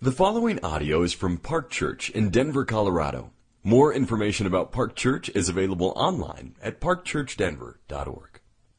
The following audio is from Park Church in Denver, Colorado. More information about Park Church is available online at parkchurchdenver.org.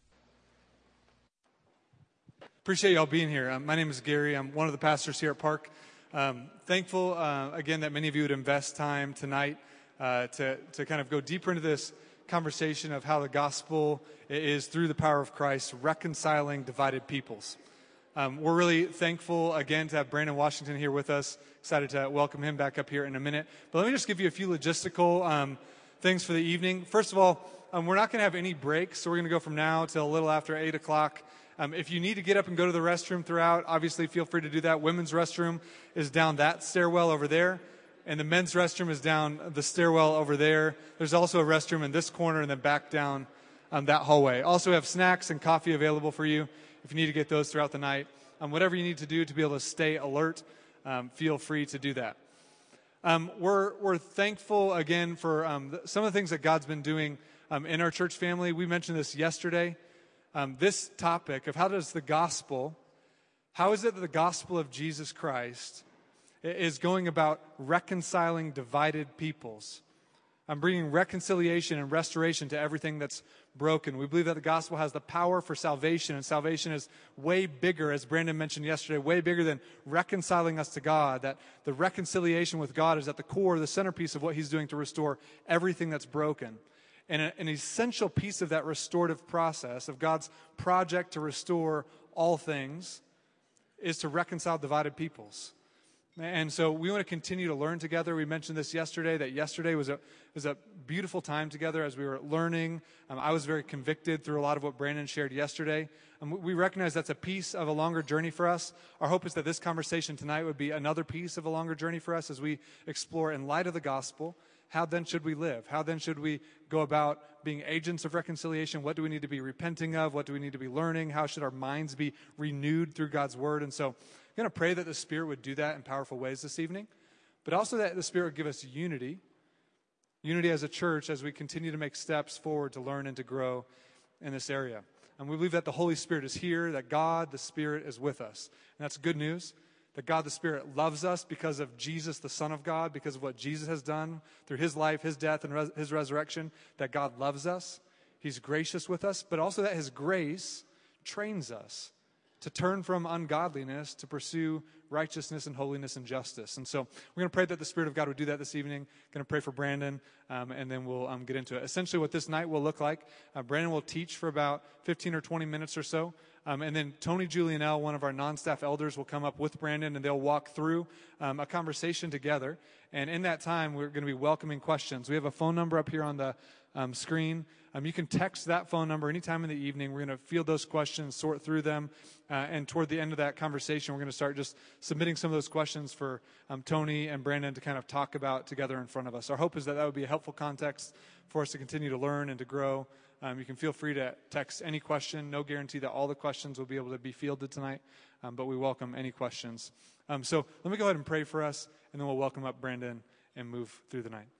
Appreciate y'all being here. My name is Gary. I'm one of the pastors here at Park. Thankful, again, that many of you would invest time tonight to kind of go deeper into this conversation of how the gospel is, through the power of Christ, reconciling divided peoples. We're really thankful, again, to have Brandon Washington here with us. Excited to welcome him back up here in a minute. But let me just give you a few logistical things for the evening. First of all, we're not going to have any breaks, so we're going to go from now till a little after 8 o'clock. If you need to get up and go to the restroom throughout, obviously feel free to do that. Women's restroom is down that stairwell over there, and the men's restroom is down the stairwell over there. There's also a restroom in this corner and then back down that hallway. Also have snacks and coffee available for you if you need to get those throughout the night. Whatever you need to do to be able to stay alert, feel free to do that. We're thankful, again, for some of the things that God's been doing in our church family. We mentioned this yesterday. This topic of how is it that the gospel of Jesus Christ is going about reconciling divided peoples? Bringing reconciliation and restoration to everything that's broken. We believe that the gospel has the power for salvation, and salvation is way bigger, as Brandon mentioned yesterday, way bigger than reconciling us to God, that the reconciliation with God is at the core, the centerpiece of what he's doing to restore everything that's broken. And an essential piece of that restorative process, of God's project to restore all things, is to reconcile divided peoples. And so we want to continue to learn together. We mentioned this yesterday, that yesterday was a beautiful time together as we were learning. I was very convicted through a lot of what Brandon shared yesterday. We recognize that's a piece of a longer journey for us. Our hope is that this conversation tonight would be another piece of a longer journey for us as we explore, in light of the gospel, how then should we live? How then should we go about being agents of reconciliation? What do we need to be repenting of? What do we need to be learning? How should our minds be renewed through God's word? And so I'm going to pray that the Spirit would do that in powerful ways this evening, but also that the Spirit would give us unity as a church as we continue to make steps forward to learn and to grow in this area. And we believe that the Holy Spirit is here, that God, the Spirit, is with us. And that's good news, that God, the Spirit, loves us because of Jesus, the Son of God, because of what Jesus has done through his life, his death, and his resurrection, that God loves us. He's gracious with us, but also that his grace trains us to turn from ungodliness to pursue righteousness and holiness and justice. And so we're going to pray that the Spirit of God would do that this evening. Going to pray for Brandon, and then we'll get into it. Essentially what this night will look like, Brandon will teach for about 15 or 20 minutes or so. And then Tony Julianelle, one of our non-staff elders, will come up with Brandon, and they'll walk through a conversation together. And in that time, we're going to be welcoming questions. We have a phone number up here on the screen. You can text that phone number anytime in the evening. We're going to field those questions, sort through them, and toward the end of that conversation, we're going to start just submitting some of those questions for Tony and Brandon to kind of talk about together in front of us. Our hope is that would be a helpful context for us to continue to learn and to grow. You can feel free to text any question. No guarantee that all the questions will be able to be fielded tonight, but we welcome any questions. So let me go ahead and pray for us, and then we'll welcome up Brandon and move through the night.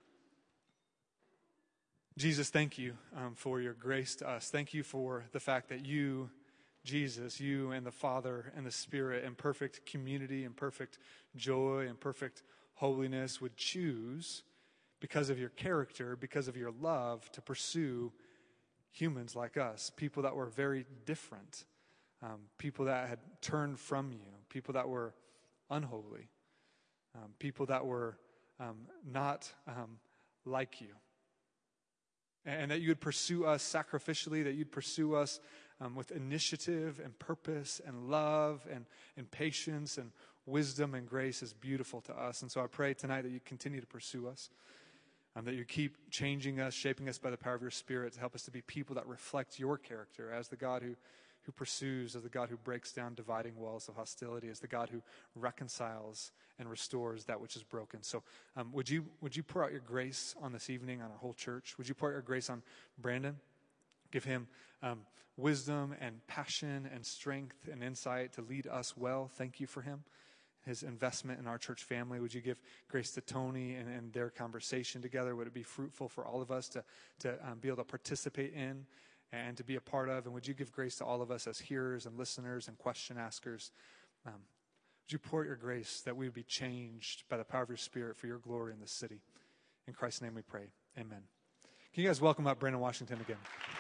Jesus, thank you for your grace to us. Thank you for the fact that you, Jesus, you and the Father and the Spirit in perfect community and perfect joy and perfect holiness would choose, because of your character, because of your love, to pursue humans like us, people that were very different, people that had turned from you, people that were unholy, people that were not like you. And that you would pursue us sacrificially, that you'd pursue us with initiative and purpose and love and patience and wisdom and grace is beautiful to us. And so I pray tonight that you continue to pursue us, that you keep changing us, shaping us by the power of your Spirit to help us to be people that reflect your character as the God who pursues, as the God who breaks down dividing walls of hostility, as the God who reconciles and restores that which is broken. So would you pour out your grace on this evening on our whole church? Would you pour out your grace on Brandon? Give him wisdom and passion and strength and insight to lead us well. Thank you for him, his investment in our church family. Would you give grace to Tony and their conversation together? Would it be fruitful for all of us to be able to participate in and to be a part of? And would you give grace to all of us as hearers and listeners and question askers? Would you pour out your grace that we would be changed by the power of your Spirit for your glory in this city? In Christ's name we pray. Amen. Can you guys welcome up Brandon Washington again?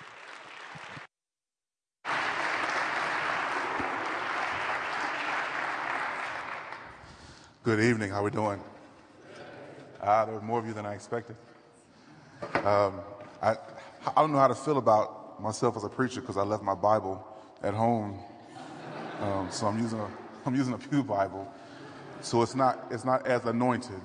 Good evening. How are we doing? There were more of you than I expected. I don't know how to feel about myself as a preacher because I left my Bible at home, so I'm using a pew Bible, so it's not as anointed.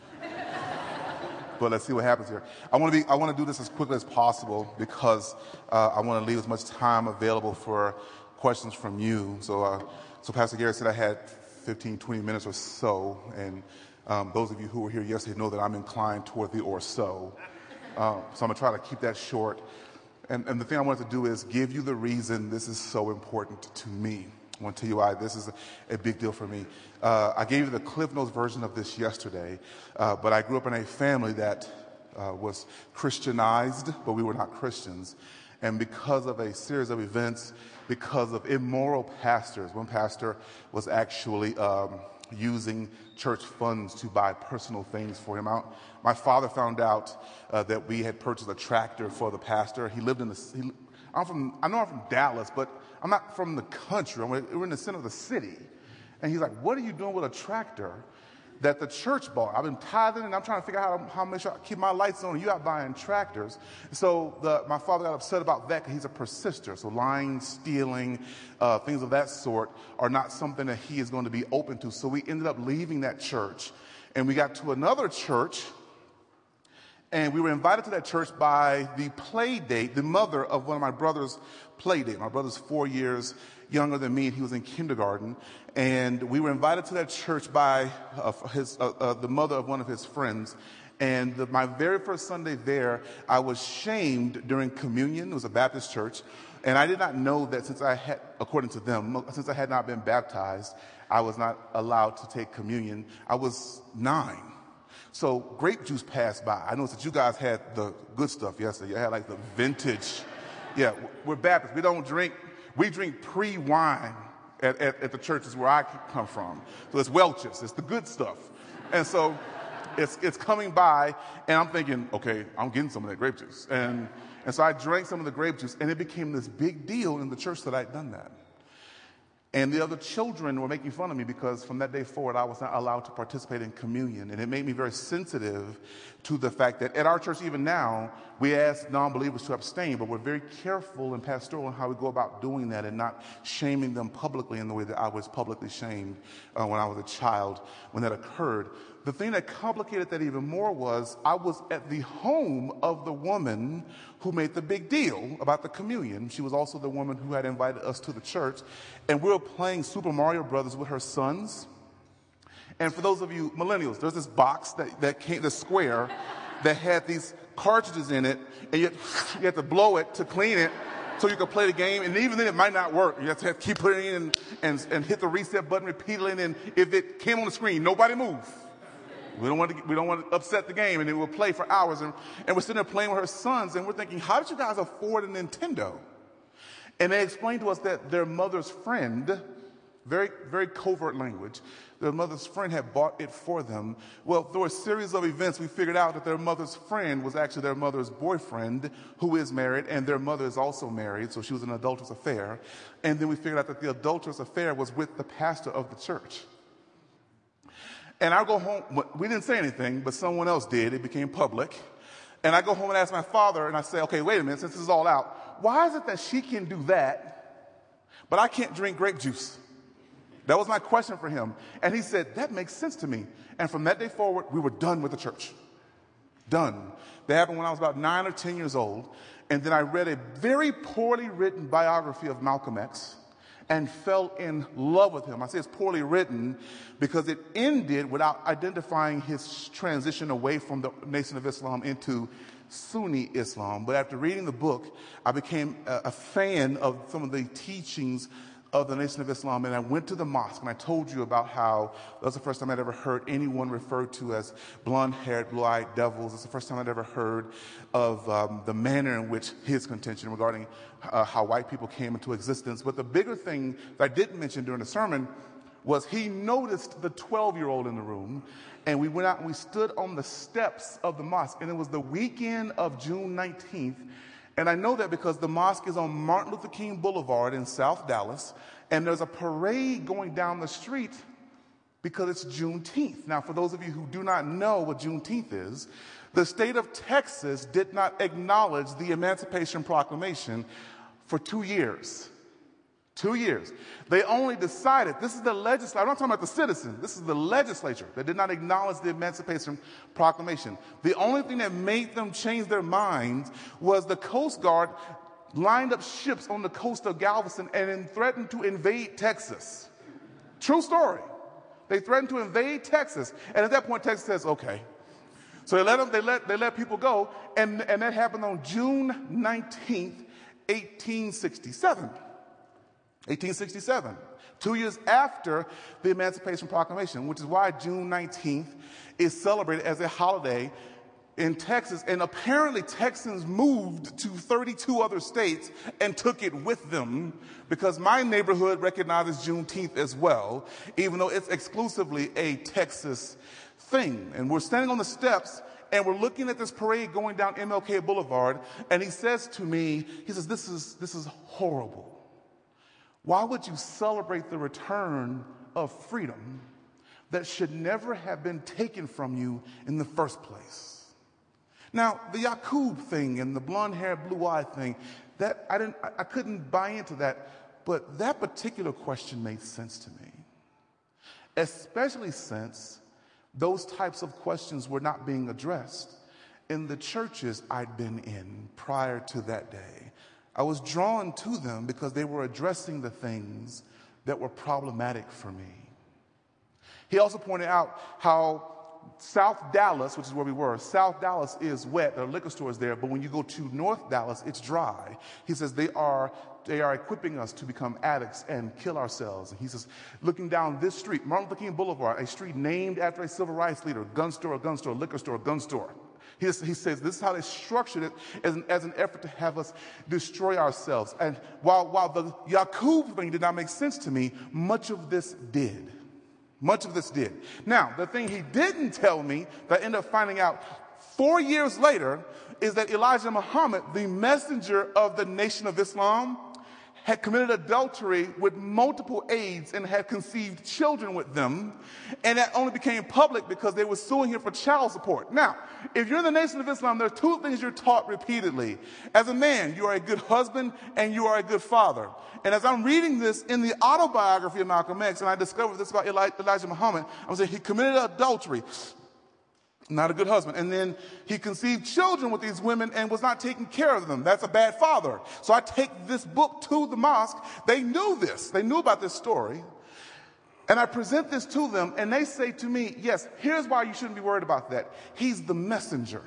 But let's see what happens here. I want to do this as quickly as possible because I want to leave as much time available for questions from you. So Pastor Gary said I had 15, 20 minutes or so, and those of you who were here yesterday know that I'm inclined toward the or so. So I'm going to try to keep that short. And the thing I wanted to do is give you the reason this is so important to me. I want to tell you why this is a big deal for me. I gave you the Cliff Notes version of this yesterday, but I grew up in a family that was Christianized, but we were not Christians. And because of a series of events, because of immoral pastors, one pastor was actually using church funds to buy personal things for him. My father found out that we had purchased a tractor for the pastor. He lived in I know I'm from Dallas, but I'm not from the country. We're in the center of the city. And he's like, what are you doing with a tractor that the church bought? I've been tithing and I'm trying to figure out how to make sure I keep my lights on and you out buying tractors. So my father got upset about that because he's a persister. So lying, stealing, things of that sort are not something that he is going to be open to. So we ended up leaving that church and we got to another church. And we were invited to that church by the play date, the mother of one of my brother's play date. My brother's 4 years younger than me, and he was in kindergarten. And we were invited to that church by the mother of one of his friends. And my very first Sunday there, I was shamed during communion. It was a Baptist church. And I did not know that according to them, since I had not been baptized, I was not allowed to take communion. I was 9. So grape juice passed by. I noticed that you guys had the good stuff yesterday. You had like the vintage. Yeah, we're Baptists. We don't drink. We drink pre-wine at the churches where I come from. So it's Welch's. It's the good stuff. And so it's coming by, and I'm thinking, okay, I'm getting some of that grape juice. And so I drank some of the grape juice, and it became this big deal in the church that I'd done that. And the other children were making fun of me because from that day forward, I was not allowed to participate in communion. And it made me very sensitive to the fact that at our church, even now, we ask non-believers to abstain, but we're very careful and pastoral in how we go about doing that and not shaming them publicly in the way that I was publicly shamed when I was a child when that occurred. The thing that complicated that even more was I was at the home of the woman who made the big deal about the communion. She was also the woman who had invited us to the church. And we were playing Super Mario Brothers with her sons. And for those of you millennials, there's this box that came, the square, that had these cartridges in it. And you had to blow it to clean it so you could play the game. And even then it might not work. You have to keep putting it in and hit the reset button repeatedly. And if it came on the screen, nobody moved. We don't want to upset the game, and it will play for hours. And we're sitting there playing with her sons, and we're thinking, how did you guys afford a Nintendo? And they explained to us that their mother's friend, very, very covert language, their mother's friend had bought it for them. Well, through a series of events, we figured out that their mother's friend was actually their mother's boyfriend, who is married, and their mother is also married, so she was in an adulterous affair. And then we figured out that the adulterous affair was with the pastor of the church. And I go home, we didn't say anything, but someone else did. It became public. And I go home and ask my father, and I say, okay, wait a minute, since this is all out, why is it that she can do that, but I can't drink grape juice? That was my question for him. And he said, that makes sense to me. And from that day forward, we were done with the church. Done. That happened when I was about 9 or 10 years old. And then I read a very poorly written biography of Malcolm X and fell in love with him. I say it's poorly written because it ended without identifying his transition away from the Nation of Islam into Sunni Islam. But after reading the book, I became a fan of some of the teachings of the Nation of Islam, and I went to the mosque, and I told you about how that was the first time I'd ever heard anyone referred to as blonde-haired, blue-eyed devils. It's the first time I'd ever heard of the manner in which his contention regarding how white people came into existence. But the bigger thing that I didn't mention during the sermon was he noticed the 12-year-old in the room, and we went out and we stood on the steps of the mosque, and it was the weekend of June 19th, and I know that because the mosque is on Martin Luther King Boulevard in South Dallas, and there's a parade going down the street because it's Juneteenth. Now, for those of you who do not know what Juneteenth is, the state of Texas did not acknowledge the Emancipation Proclamation for 2 years. 2 years. They only decided, this is the legislature, I'm not talking about the citizens, this is the legislature that did not acknowledge the Emancipation Proclamation. The only thing that made them change their minds was the Coast Guard lined up ships on the coast of Galveston and then threatened to invade Texas. True story. They threatened to invade Texas, and at that point Texas says, okay. So they let people go, and that happened on June 19th, 1867. 1867, 2 years after the Emancipation Proclamation, which is why June 19th is celebrated as a holiday in Texas. And apparently Texans moved to 32 other states and took it with them, because my neighborhood recognizes Juneteenth as well, even though it's exclusively a Texas thing. And we're standing on the steps and we're looking at this parade going down MLK Boulevard, and he says to me, he says, this is horrible. Why would you celebrate the return of freedom that should never have been taken from you in the first place? Now, the Yaqub thing and the blonde-haired, blue-eyed thing, that I couldn't buy into that, but that particular question made sense to me, especially since those types of questions were not being addressed in the churches I'd been in prior to that day. I was drawn to them because they were addressing the things that were problematic for me. He also pointed out how South Dallas, which is where we were, South Dallas is wet. There are liquor stores there, but when you go to North Dallas, it's dry. He says they are equipping us to become addicts and kill ourselves. And he says, looking down this street, Martin Luther King Boulevard, a street named after a civil rights leader, gun store, liquor store, gun store. He says this is how they structured it as an effort to have us destroy ourselves. And while the Yaqub thing did not make sense to me, much of this did. Much of this did. Now, the thing he didn't tell me that I ended up finding out 4 years later is that Elijah Muhammad, the messenger of the Nation of Islam, had committed adultery with multiple aides and had conceived children with them, and that only became public because they were suing him for child support. Now, if you're in the Nation of Islam, there are two things you're taught repeatedly. As a man, you are a good husband and you are a good father. And as I'm reading this in the autobiography of Malcolm X, and I discovered this about Elijah Muhammad, I was saying he committed adultery. Not a good husband. And then he conceived children with these women and was not taking care of them. That's a bad father. So I take this book to the mosque. They knew this. They knew about this story. And I present this to them, and they say to me, yes, here's why you shouldn't be worried about that. He's the messenger.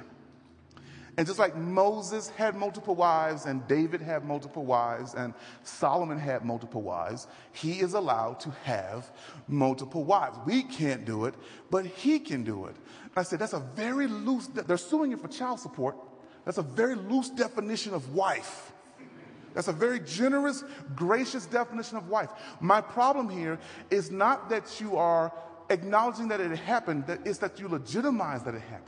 And just like Moses had multiple wives, and David had multiple wives, and Solomon had multiple wives, he is allowed to have multiple wives. We can't do it, but he can do it. I said, that's a very loose, they're suing you for child support. That's a very loose definition of wife. That's a very generous, gracious definition of wife. My problem here is not that you are acknowledging that it happened, it's that you legitimize that it happened.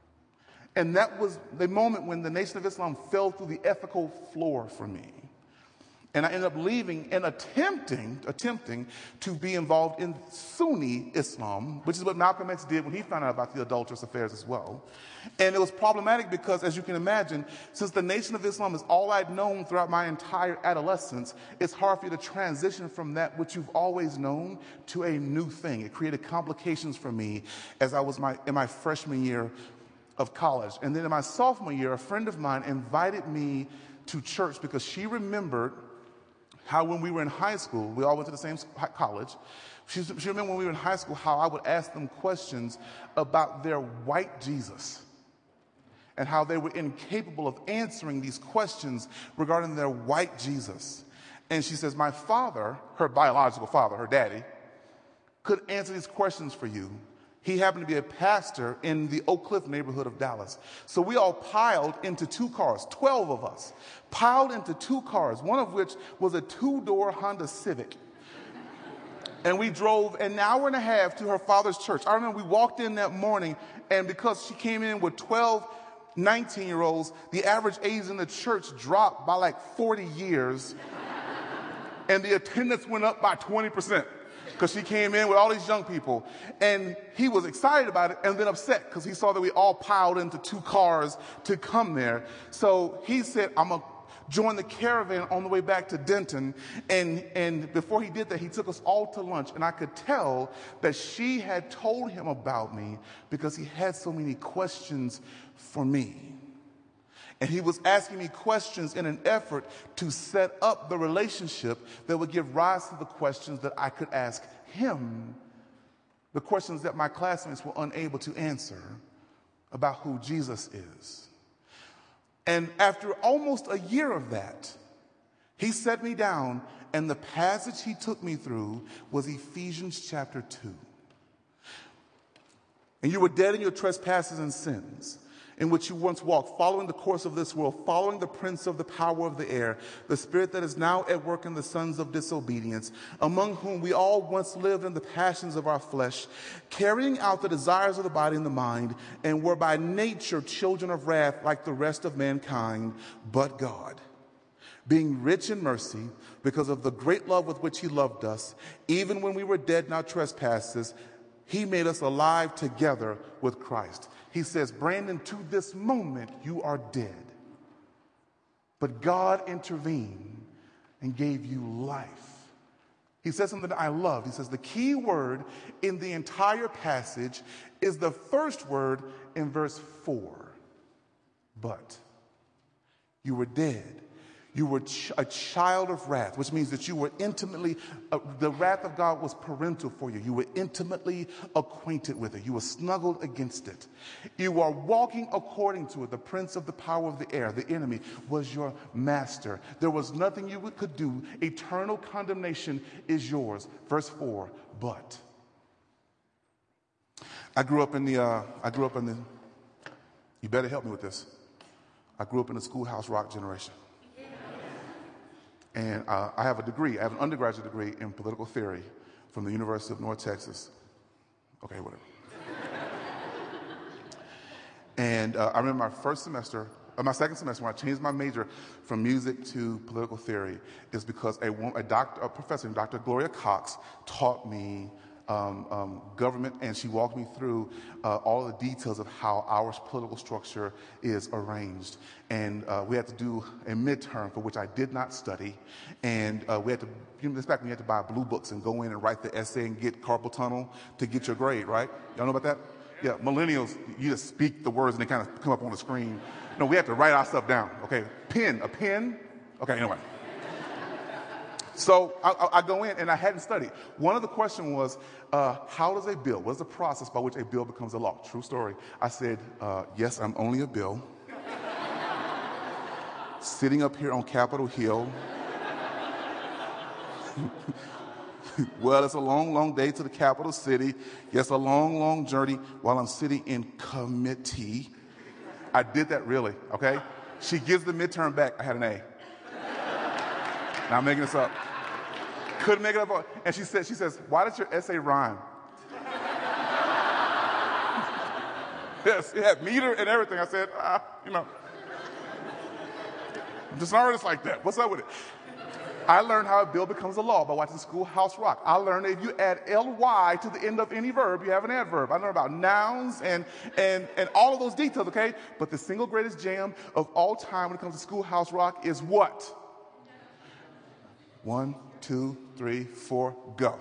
And that was the moment when the Nation of Islam fell through the ethical floor for me. And I ended up leaving and attempting to be involved in Sunni Islam, which is what Malcolm X did when he found out about the adulterous affairs as well. And it was problematic because, as you can imagine, since the Nation of Islam is all I'd known throughout my entire adolescence, it's hard for you to transition from that which you've always known to a new thing. It created complications for me as I was in my freshman year of college. And then in my sophomore year, a friend of mine invited me to church because she remembered how when we were in high school, we all went to the same college, she remembered when we were in high school how I would ask them questions about their white Jesus and how they were incapable of answering these questions regarding their white Jesus. And she says, my father, her biological father, her daddy, could answer these questions for you. He happened to be a pastor in the Oak Cliff neighborhood of Dallas. So we all piled into 2 cars, 12 of us, piled into 2 cars, one of which was a 2-door Honda Civic. And we drove an hour and a half to her father's church. I remember we walked in that morning, and because she came in with 12, 19-year-olds, the average age in the church dropped by like 40 years. And the attendance went up by 20% because she came in with all these young people. And he was excited about it and then upset because he saw that we all piled into 2 cars to come there. So he said, I'm going to join the caravan on the way back to Denton. And before he did that, he took us all to lunch. And I could tell that she had told him about me because he had so many questions for me. And he was asking me questions in an effort to set up the relationship that would give rise to the questions that I could ask him, the questions that my classmates were unable to answer about who Jesus is. And after almost a year of that, he set me down, and the passage he took me through was Ephesians chapter 2. And you were dead in your trespasses and sins, in which you once walked, following the course of this world, following the prince of the power of the air, the spirit that is now at work in the sons of disobedience, among whom we all once lived in the passions of our flesh, carrying out the desires of the body and the mind, and were by nature children of wrath like the rest of mankind. But God, being rich in mercy, because of the great love with which he loved us, even when we were dead in our trespasses, he made us alive together with Christ. He says, Brandon, to this moment, you are dead. But God intervened and gave you life. He says something that I love. He says the key word in the entire passage is the first word in verse 4. But you were dead. You were a child of wrath, which means that you were intimately, the wrath of God was parental for you. You were intimately acquainted with it. You were snuggled against it. You are walking according to it. The prince of the power of the air, the enemy, was your master. There was nothing you could do. Eternal condemnation is yours. Verse 4, but. I grew up in the, you better help me with this. I grew up in the Schoolhouse Rock generation. And I have a degree. I have an undergraduate degree in political theory from the University of North Texas. Okay, whatever. And I remember my second semester, when I changed my major from music to political theory, is because a professor, Dr. Gloria Cox, taught me government, and she walked me through all the details of how our political structure is arranged. And we had to do a midterm for which I did not study, and we had to, this back when you had to buy blue books and go in and write the essay and get carpal tunnel to get your grade, right? Y'all know about that? Yeah, millennials, you just speak the words and they kind of come up on the screen. No, we have to write our stuff down, okay? A pen? Okay, anyway. So I go in, and I hadn't studied. One of the questions was, how does a bill, what is the process by which a bill becomes a law? True story. I said, yes, I'm only a bill. Sitting up here on Capitol Hill. Well, it's a long, long day to the capital city. Yes, a long, long journey while I'm sitting in committee. I did that really, okay? She gives the midterm back. I had an A. Now I'm making this up. Couldn't make it up. And she says, why does your essay rhyme? Yes, it had meter and everything. I said, I'm just an artist like that. What's up with it? I learned how a bill becomes a law by watching Schoolhouse Rock. I learned that if you add ly to the end of any verb, you have an adverb. I learned about nouns and all of those details, okay? But the single greatest jam of all time when it comes to Schoolhouse Rock is what? 1, 2, 3, 4, go.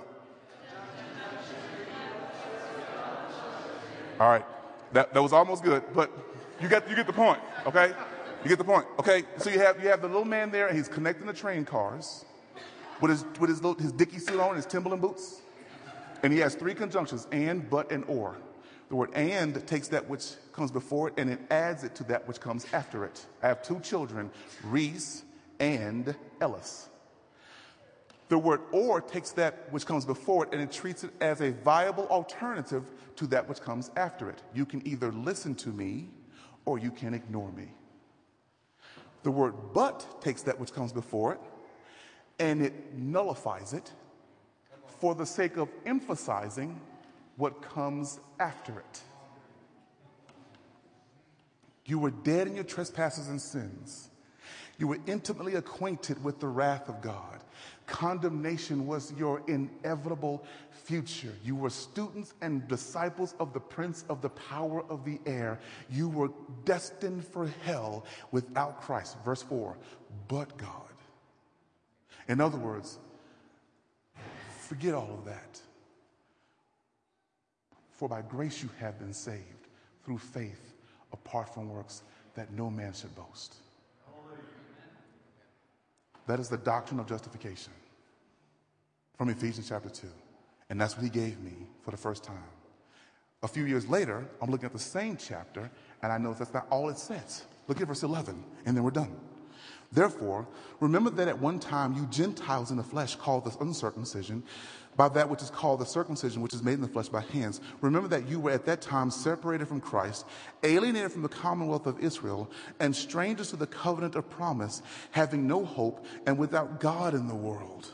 All right, that was almost good, but you get the point, okay? You get the point, okay? So you have the little man there, and he's connecting the train cars with his Dickie suit on and his Timberland boots, and he has 3 conjunctions: and, but, and or. The word and takes that which comes before it, and it adds it to that which comes after it. I have 2 children, Reese and Ellis. The word or takes that which comes before it, and it treats it as a viable alternative to that which comes after it. You can either listen to me or you can ignore me. The word but takes that which comes before it, and it nullifies it, for the sake of emphasizing what comes after it. You were dead in your trespasses and sins. You were intimately acquainted with the wrath of God. Condemnation was your inevitable future. You were students and disciples of the prince of the power of the air. You were destined for hell without Christ. Verse 4, but God. In other words, forget all of that. For by grace you have been saved through faith, apart from works, that no man should boast. That is the doctrine of justification from Ephesians chapter 2. And that's what he gave me for the first time. A few years later, I'm looking at the same chapter, and I know that's not all it says. Look at verse 11, and then we're done. Therefore, remember that at one time you Gentiles in the flesh called the uncircumcision by that which is called the circumcision, which is made in the flesh by hands. Remember that you were at that time separated from Christ, alienated from the commonwealth of Israel, and strangers to the covenant of promise, having no hope and without God in the world.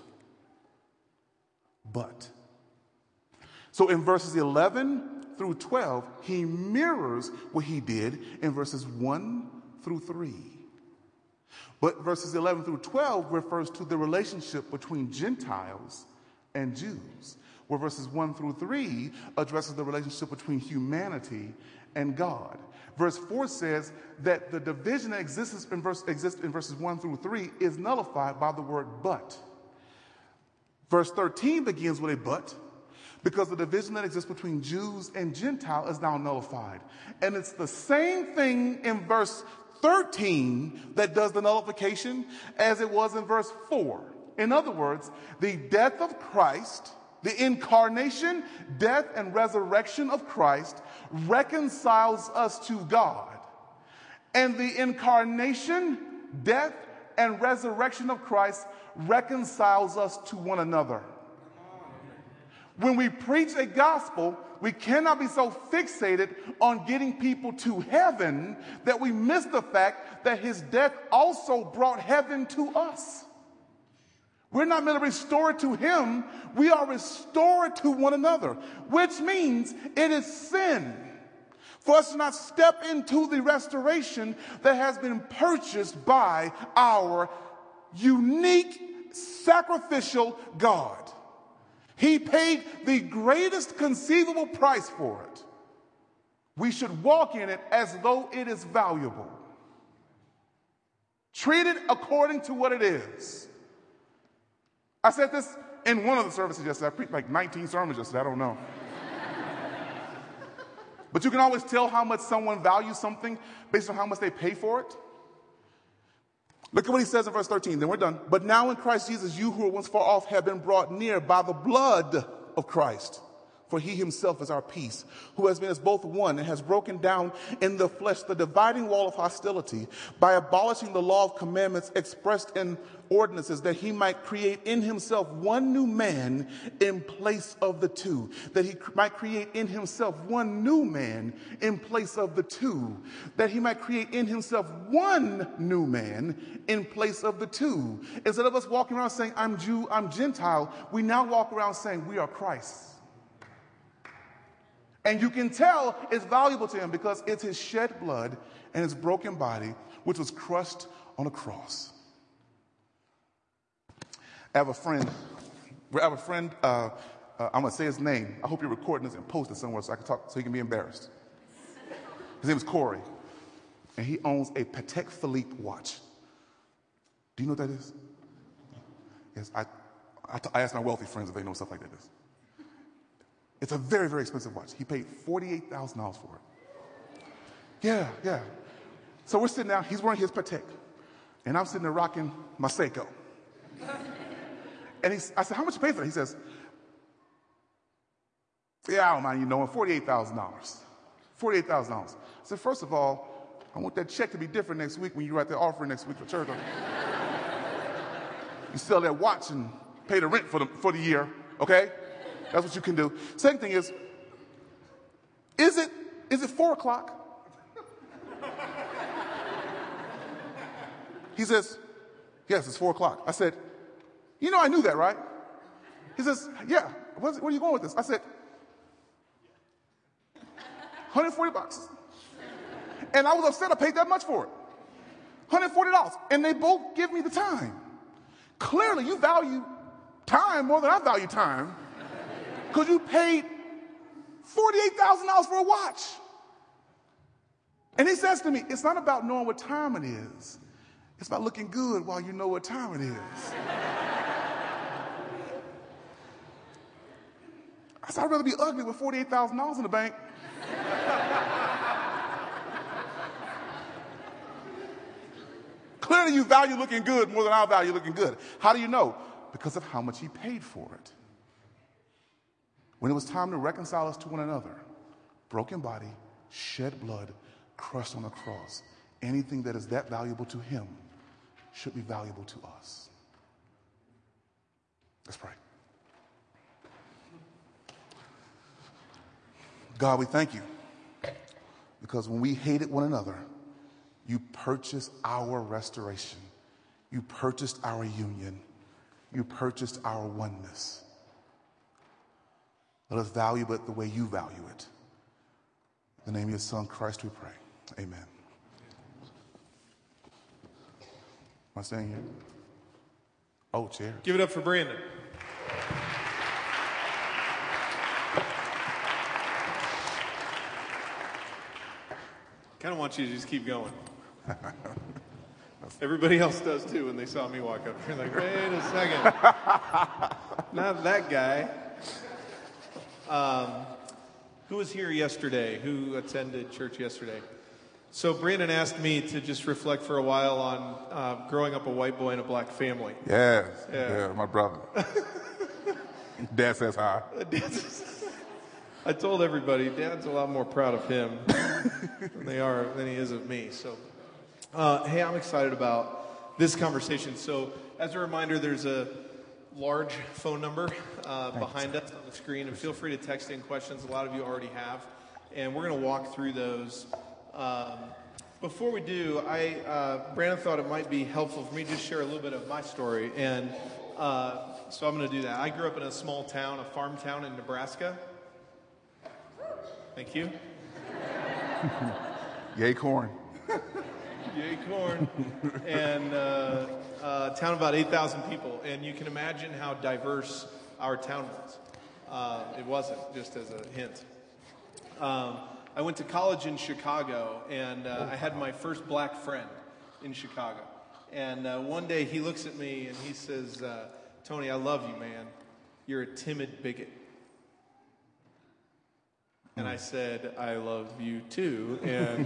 But. So in verses 11 through 12, he mirrors what he did in verses 1 through 3. But verses 11 through 12 refers to the relationship between Gentiles and Jews, where verses 1 through 3 addresses the relationship between humanity and God. Verse 4 says that the division that exists in verses 1 through 3 is nullified by the word but. Verse 13 begins with a but, because the division that exists between Jews and Gentile is now nullified. And it's the same thing in verse 13 that does the nullification as it was in verse 4. In other words, the death of Christ, the incarnation, death, and resurrection of Christ reconciles us to God. And the incarnation, death, and resurrection of Christ reconciles us to one another. When we preach a gospel, we cannot be so fixated on getting people to heaven that we miss the fact that his death also brought heaven to us. We're not merely restored to him, we are restored to one another, which means it is sin for us to not step into the restoration that has been purchased by our unique sacrificial God. He paid the greatest conceivable price for it. We should walk in it as though it is valuable. Treat it according to what it is. I said this in one of the services yesterday. I preached like 19 sermons yesterday. I don't know. But you can always tell how much someone values something based on how much they pay for it. Look at what he says in verse 13, then we're done. But now in Christ Jesus, you who were once far off have been brought near by the blood of Christ. For he himself is our peace, who has made us both one and has broken down in the flesh the dividing wall of hostility by abolishing the law of commandments expressed in ordinances, that he might create in himself one new man in place of the two. That he might create in himself one new man in place of the two. That he might create in himself one new man in place of the two. Instead of us walking around saying, I'm Jew, I'm Gentile, we now walk around saying, we are Christ. And you can tell it's valuable to him because it's his shed blood and his broken body, which was crushed on a cross. I have a friend, I'm going to say his name. I hope you're recording this and post it somewhere so I can talk, so he can be embarrassed. His name is Corey, and he owns a Patek Philippe watch. Do you know what that is? Yes, I ask my wealthy friends if they know stuff like that is. It's a very, very expensive watch. He paid $48,000 for it. Yeah. So we're sitting down. He's wearing his Patek. And I'm sitting there rocking my Seiko. And I said, how much you pay for it? He says, yeah, I don't mind you knowing, $48,000. $48,000. I said, first of all, I want that check to be different next week when you write the offering next week for church. You sell that watch and pay the rent for the year, okay? That's what you can do. Second thing is it 4 o'clock? He says, yes, it's 4 o'clock. I said, I knew that, right? He says, yeah, where are you going with this? I said, $140. And I was upset I paid that much for it. $140. And they both give me the time. Clearly, you value time more than I value time because you paid $48,000 for a watch. And he says to me, it's not about knowing what time it is. It's about looking good while you know what time it is. I said, I'd rather be ugly with $48,000 in the bank. Clearly, you value looking good more than I value looking good. How do you know? Because of how much he paid for it. When it was time to reconcile us to one another, broken body, shed blood, crushed on a cross, anything that is that valuable to him should be valuable to us. Let's pray. God, we thank you because when we hated one another, you purchased our restoration. You purchased our union. You purchased our oneness. Let us value it the way you value it. In the name of your Son, Christ, we pray. Amen. Am I staying here? Oh, chair. Give it up for Brandon. Kind of want you to just keep going. Everybody else does too when they saw me walk up. You're like, wait a second. Not that guy. Who was here yesterday? Who attended church yesterday? So Brandon asked me to just reflect for a while on growing up a white boy in a black family. Yes. Yeah, my brother. Dad says hi. I told everybody, Dad's a lot more proud of him than he is of me. So, hey, I'm excited about this conversation. So, as a reminder, there's a large phone number behind us on the screen, and feel free to text in questions. A lot of you already have, and we're going to walk through those. Before we do, Brandon thought it might be helpful for me to just share a little bit of my story, and so I'm going to do that. I grew up in a small town, a farm town in Nebraska. Thank you. Yay, corn. Yay, corn. And a town of about 8,000 people. And you can imagine how diverse our town was. It wasn't, just as a hint. I went to college in Chicago, and I had my first black friend in Chicago. And one day he looks at me and he says, Tony, I love you, man. You're a timid bigot. And I said, I love you too. And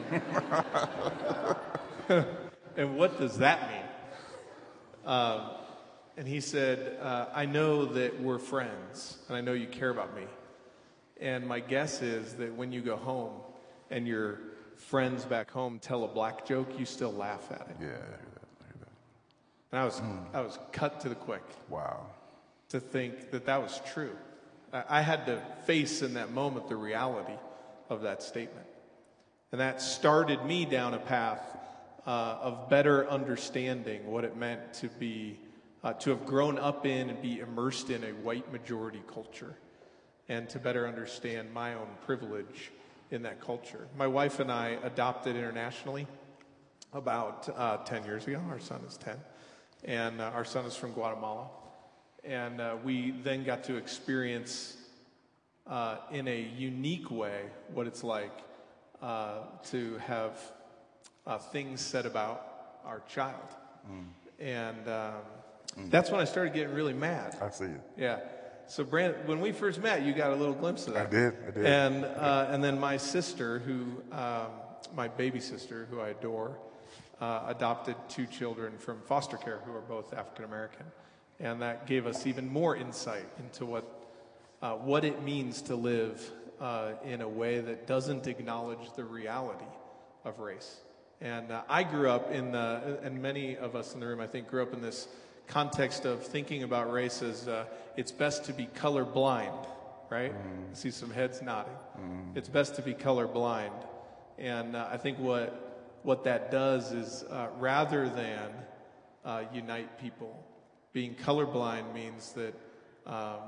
and what does that mean? And he said, I know that we're friends, and I know you care about me. And my guess is that when you go home and your friends back home tell a black joke, you still laugh at it. Yeah, I hear that. And I was cut to the quick. Wow. To think that was true. I had to face in that moment the reality of that statement. And that started me down a path of better understanding what it meant to be, to have grown up in and be immersed in a white majority culture, and to better understand my own privilege in that culture. My wife and I adopted internationally about 10 years ago. Our son is 10. And our son is from Guatemala. And we then got to experience in a unique way what it's like to have things said about our child. And that's when I started getting really mad. I see it. Yeah. So Brandon, when we first met, you got a little glimpse of that. I did. And then my sister, my baby sister, who I adore, adopted 2 children from foster care who are both African American. And that gave us even more insight into what it means to live in a way that doesn't acknowledge the reality of race. And I grew up and many of us in the room, I think, grew up in this context of thinking about race as it's best to be colorblind, right? I see some heads nodding. It's best to be colorblind. And I think what that does is rather than unite people, being colorblind means that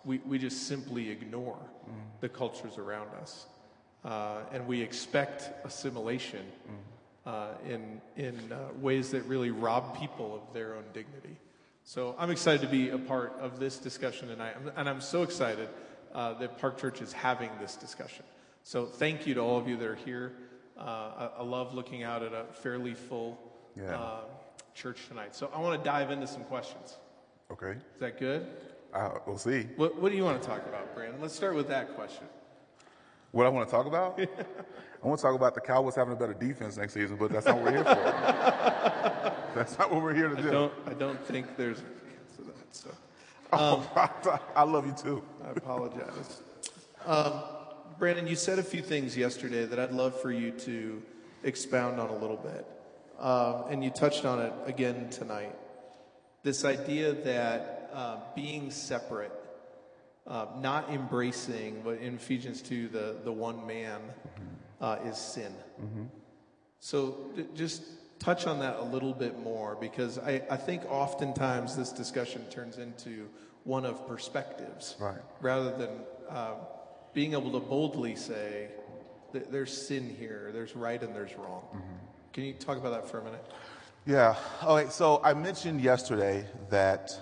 we just simply ignore the cultures around us. And we expect assimilation in ways that really rob people of their own dignity. So I'm excited to be a part of this discussion tonight. And I'm so excited that Park Church is having this discussion. So thank you to all of you that are here. I love looking out at a fairly full church tonight. So I want to dive into some questions. Okay. Is that good? We'll see. What do you want to talk about, Brandon? Let's start with that question. What I want to talk about? I want to talk about the Cowboys having a better defense next season, but that's not what we're here for. That's not what we're here to do. I don't think there's an answer to that. So I love you too. I apologize. Brandon, you said a few things yesterday that I'd love for you to expound on a little bit. And you touched on it again tonight. This idea that being separate, not embracing what in Ephesians 2, the one man, is sin. So just touch on that a little bit more, because I think oftentimes this discussion turns into one of perspectives, right, rather than being able to boldly say that there's sin here, there's right and there's wrong. Can you talk about that for a minute? Yeah. Okay. So I mentioned yesterday that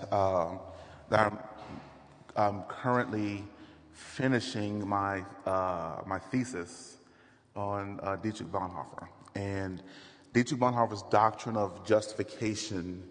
I'm currently finishing my my thesis on Dietrich Bonhoeffer, and Dietrich Bonhoeffer's doctrine of justification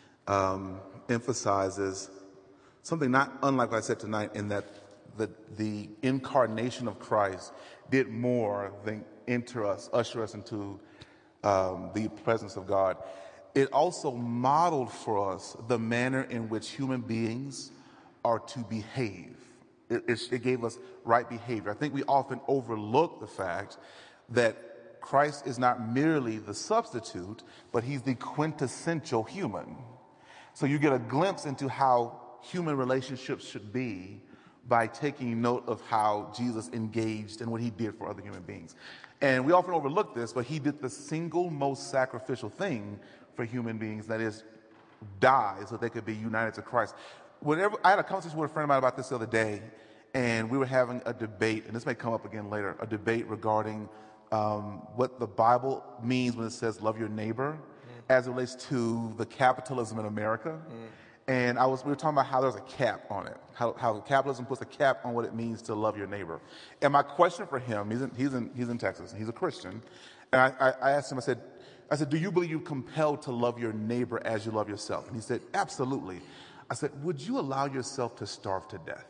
emphasizes something not unlike what I said tonight, in that the incarnation of Christ did more than usher us into the presence of God. It also modeled for us the manner in which human beings are to behave. It gave us right behavior. I think we often overlook the fact that Christ is not merely the substitute, but he's the quintessential human. So you get a glimpse into how human relationships should be by taking note of how Jesus engaged and what he did for other human beings. And we often overlook this, but he did the single most sacrificial thing for human beings, that is, die so they could be united to Christ. I had a conversation with a friend of mine about this the other day, and we were having a debate, and this may come up again later, a debate regarding what the Bible means when it says love your neighbor as it relates to the capitalism in America. And we were talking about how there's a cap on it, how capitalism puts a cap on what it means to love your neighbor. And my question for him, he's in Texas, and he's a Christian, and I asked him, I said, do you believe you're compelled to love your neighbor as you love yourself? And he said, absolutely. I said, would you allow yourself to starve to death?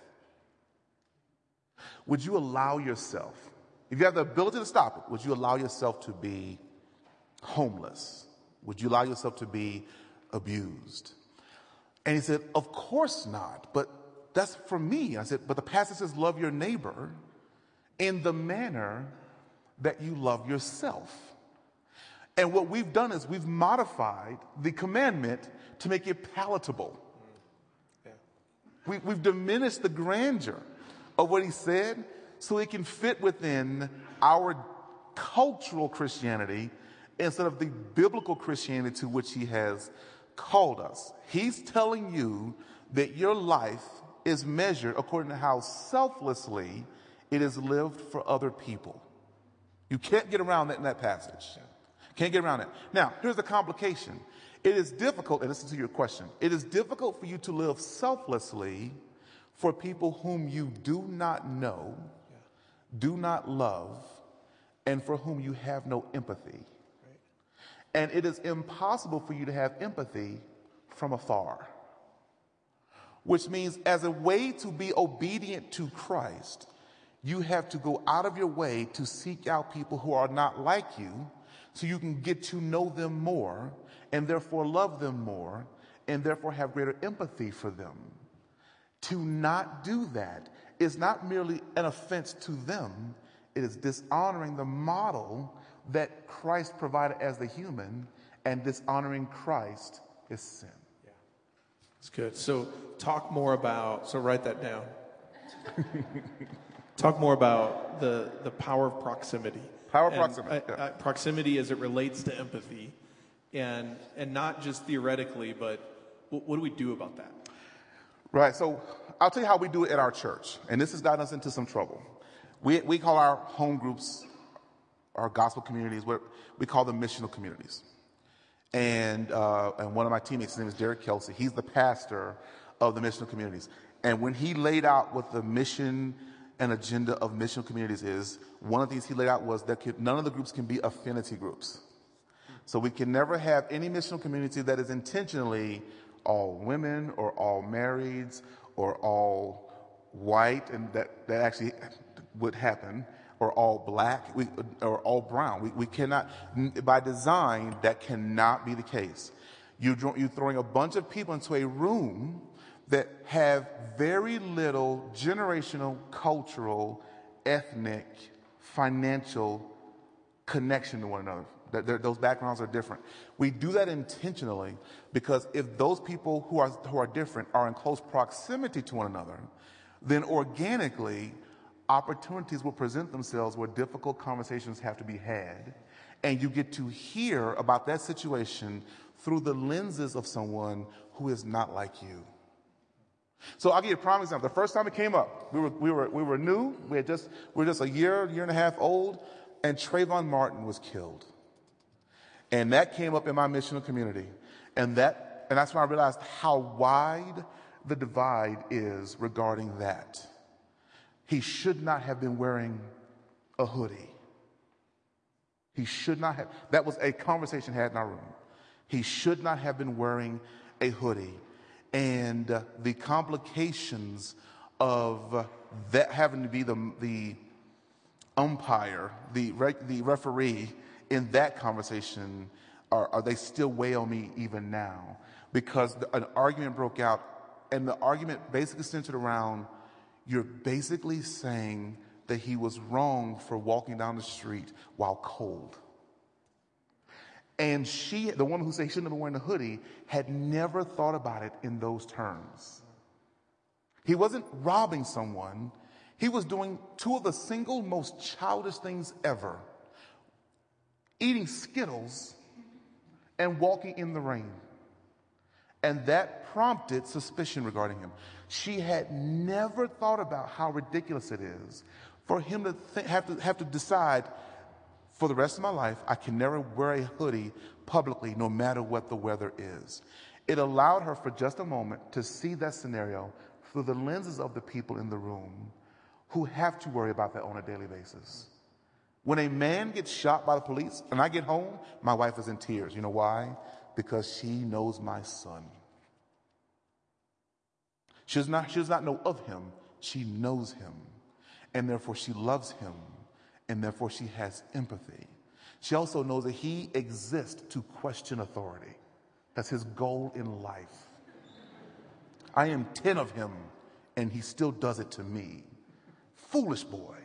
Would you allow yourself, if you have the ability to stop it, would you allow yourself to be homeless? Would you allow yourself to be abused? And he said, of course not, but that's for me. I said, but the passage says love your neighbor in the manner that you love yourself. And what we've done is we've modified the commandment to make it palatable. We've diminished the grandeur of what he said so it can fit within our cultural Christianity instead of the biblical Christianity to which he has called us. He's telling you that your life is measured according to how selflessly it is lived for other people. You can't get around that in that passage. Can't get around it. Now, here's the complication. It is difficult, and listen to your question, it is difficult for you to live selflessly for people whom you do not know, do not love, and for whom you have no empathy. And it is impossible for you to have empathy from afar, which means as a way to be obedient to Christ, you have to go out of your way to seek out people who are not like you so you can get to know them more and therefore love them more and therefore have greater empathy for them. To not do that is not merely an offense to them, it is dishonoring the model that Christ provided as the human, and dishonoring Christ is sin. Yeah, that's good. So write that down. Talk more about the power of proximity. Power of proximity. Proximity as it relates to empathy, and not just theoretically, but what do we do about that? Right. So I'll tell you how we do it at our church, and this has gotten us into some trouble. We call our home groups, our gospel communities, we call them missional communities. And one of my teammates, his name is Derek Kelsey. He's the pastor of the missional communities. And when he laid out what the mission and agenda of missional communities is, one of the things he laid out was that none of the groups can be affinity groups. So we can never have any missional community that is intentionally all women or all marrieds or all white, and that actually would happen, or all black, or all brown. We cannot, by design, that cannot be the case. You're throwing a bunch of people into a room that have very little generational, cultural, ethnic, financial connection to one another. Those backgrounds are different. We do that intentionally because if those people who are different are in close proximity to one another, then organically opportunities will present themselves where difficult conversations have to be had, and you get to hear about that situation through the lenses of someone who is not like you. So I'll give you a prime example. The first time it came up, we were new. We were just a year and a half old, and Trayvon Martin was killed. And that came up in my missional community. And that's when I realized how wide the divide is regarding that. He should not have been wearing a hoodie. He should not have. That was a conversation had in our room. He should not have been wearing a hoodie. And the complications of that having to be the umpire, the referee in that conversation, they still weigh on me even now, because an argument broke out, and the argument basically centered around, you're basically saying that he was wrong for walking down the street while cold. And she, the woman who said he shouldn't have been wearing a hoodie, had never thought about it in those terms. He wasn't robbing someone. He was doing two of the single most childish things ever: eating Skittles and walking in the rain. And that prompted suspicion regarding him. She had never thought about how ridiculous it is for him to have to decide, for the rest of my life, I can never wear a hoodie publicly, no matter what the weather is. It allowed her for just a moment to see that scenario through the lenses of the people in the room who have to worry about that on a daily basis. When a man gets shot by the police and I get home, my wife is in tears. You know why? Because she knows my son. She does not know of him. She knows him. And therefore she loves him. And therefore she has empathy. She also knows that he exists to question authority. That's his goal in life. I am 10 of him, and he still does it to me. Foolish boy.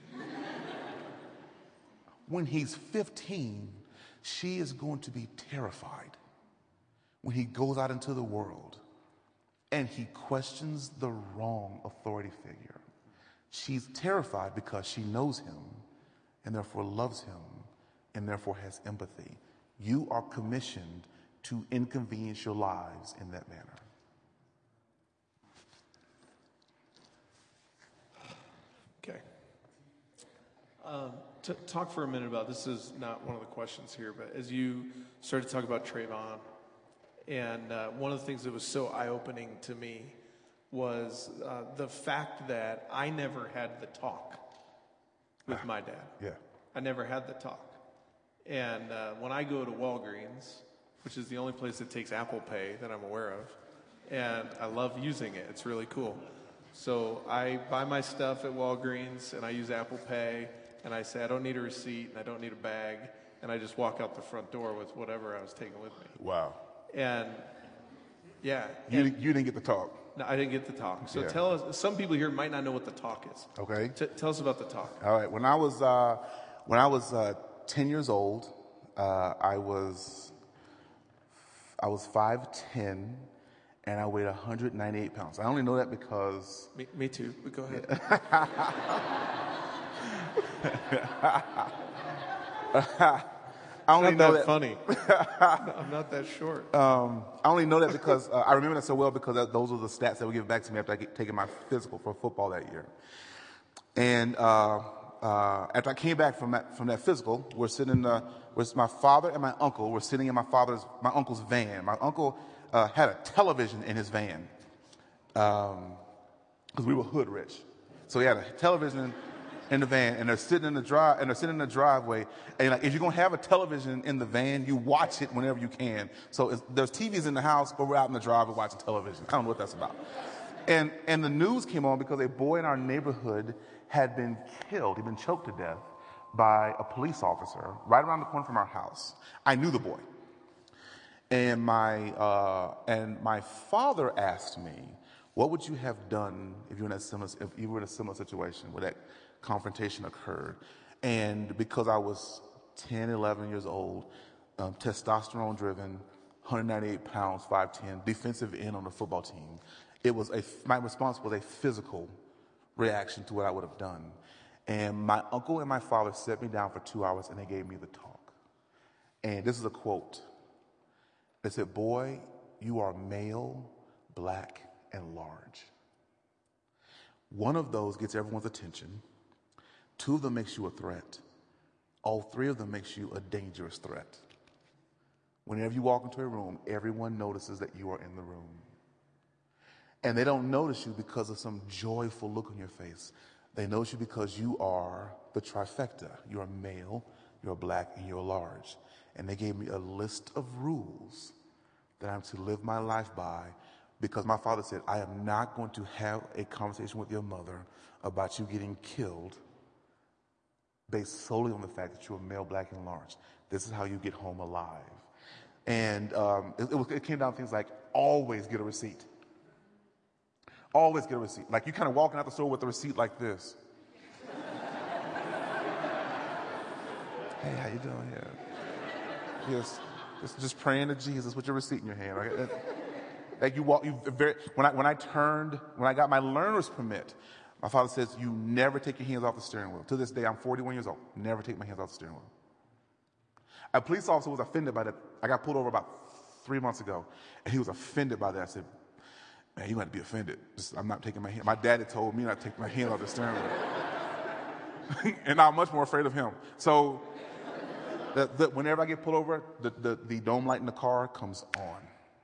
When he's 15, she is going to be terrified when he goes out into the world and he questions the wrong authority figure. She's terrified because she knows him and therefore loves him and therefore has empathy. You are commissioned to inconvenience your lives in that manner. Okay. Talk for a minute about, this is not one of the questions here, but as you started to talk about Trayvon, and one of the things that was so eye-opening to me was the fact that I never had the talk with my dad. Yeah. I never had the talk. And when I go to Walgreens, which is the only place that takes Apple Pay that I'm aware of, and I love using it. It's really cool. So I buy my stuff at Walgreens, and I use Apple Pay, and I say I don't need a receipt, and I don't need a bag, and I just walk out the front door with whatever I was taking with me. Wow. And, yeah. You didn't get the talk. No, I didn't get the talk. So Yeah. tell us, some people here might not know what the talk is. Okay. Tell us about the talk. All right. When I was 10 years old, I was 5'10", and I weighed 198 pounds. I only know that because... Me too, but go ahead. I only Not know that that funny. I'm not that short. I only know that because I remember that so well because those were the stats that were given back to me after I taken my physical for football that year. And after I came back from that physical, we're sitting my father and my uncle were sitting in my uncle's van. My uncle had a television in his van because we were hood rich, so he had a television in the van, and they're sitting in the driveway. And like, if you're gonna have a television in the van, you watch it whenever you can. So there's TVs in the house, but we're out in the driveway watching television. I don't know what that's about. And the news came on because a boy in our neighborhood had been killed. He'd been choked to death by a police officer right around the corner from our house. I knew the boy, and my father asked me, "What would you have done if you were in a similar situation where that confrontation occurred?" And because I was 10, 11 years old, testosterone driven, 198 pounds, 5'10", defensive end on the football team, my response was a physical reaction to what I would have done. And my uncle and my father sat me down for 2 hours and they gave me the talk. And this is a quote. They said, "Boy, you are male, black, and large. One of those gets everyone's attention. 2 of them makes you a threat. All 3 of them makes you a dangerous threat. Whenever you walk into a room, everyone notices that you are in the room. And they don't notice you because of some joyful look on your face. They notice you because you are the trifecta. You're male, you're black, and you're large." And they gave me a list of rules that I'm to live my life by, because my father said, "I am not going to have a conversation with your mother about you getting killed based solely on the fact that you're male, black, and large. This is how you get home alive." And it came down to things like always get a receipt. Always get a receipt. Like, you kind of walking out the store with a receipt like this. "Hey, how you doing?" "Yeah. Just praying to Jesus with your receipt in your hand." Right? Like when I got my learner's permit, my father says, "You never take your hands off the steering wheel." To this day, I'm 41 years old. Never take my hands off the steering wheel. A police officer was offended by that. I got pulled over about 3 months ago, and he was offended by that. I said, "Man, you got to be offended. I'm not taking my hand." My daddy told me not to take my hand off the steering wheel. And I'm much more afraid of him. So whenever I get pulled over, the dome light in the car comes on.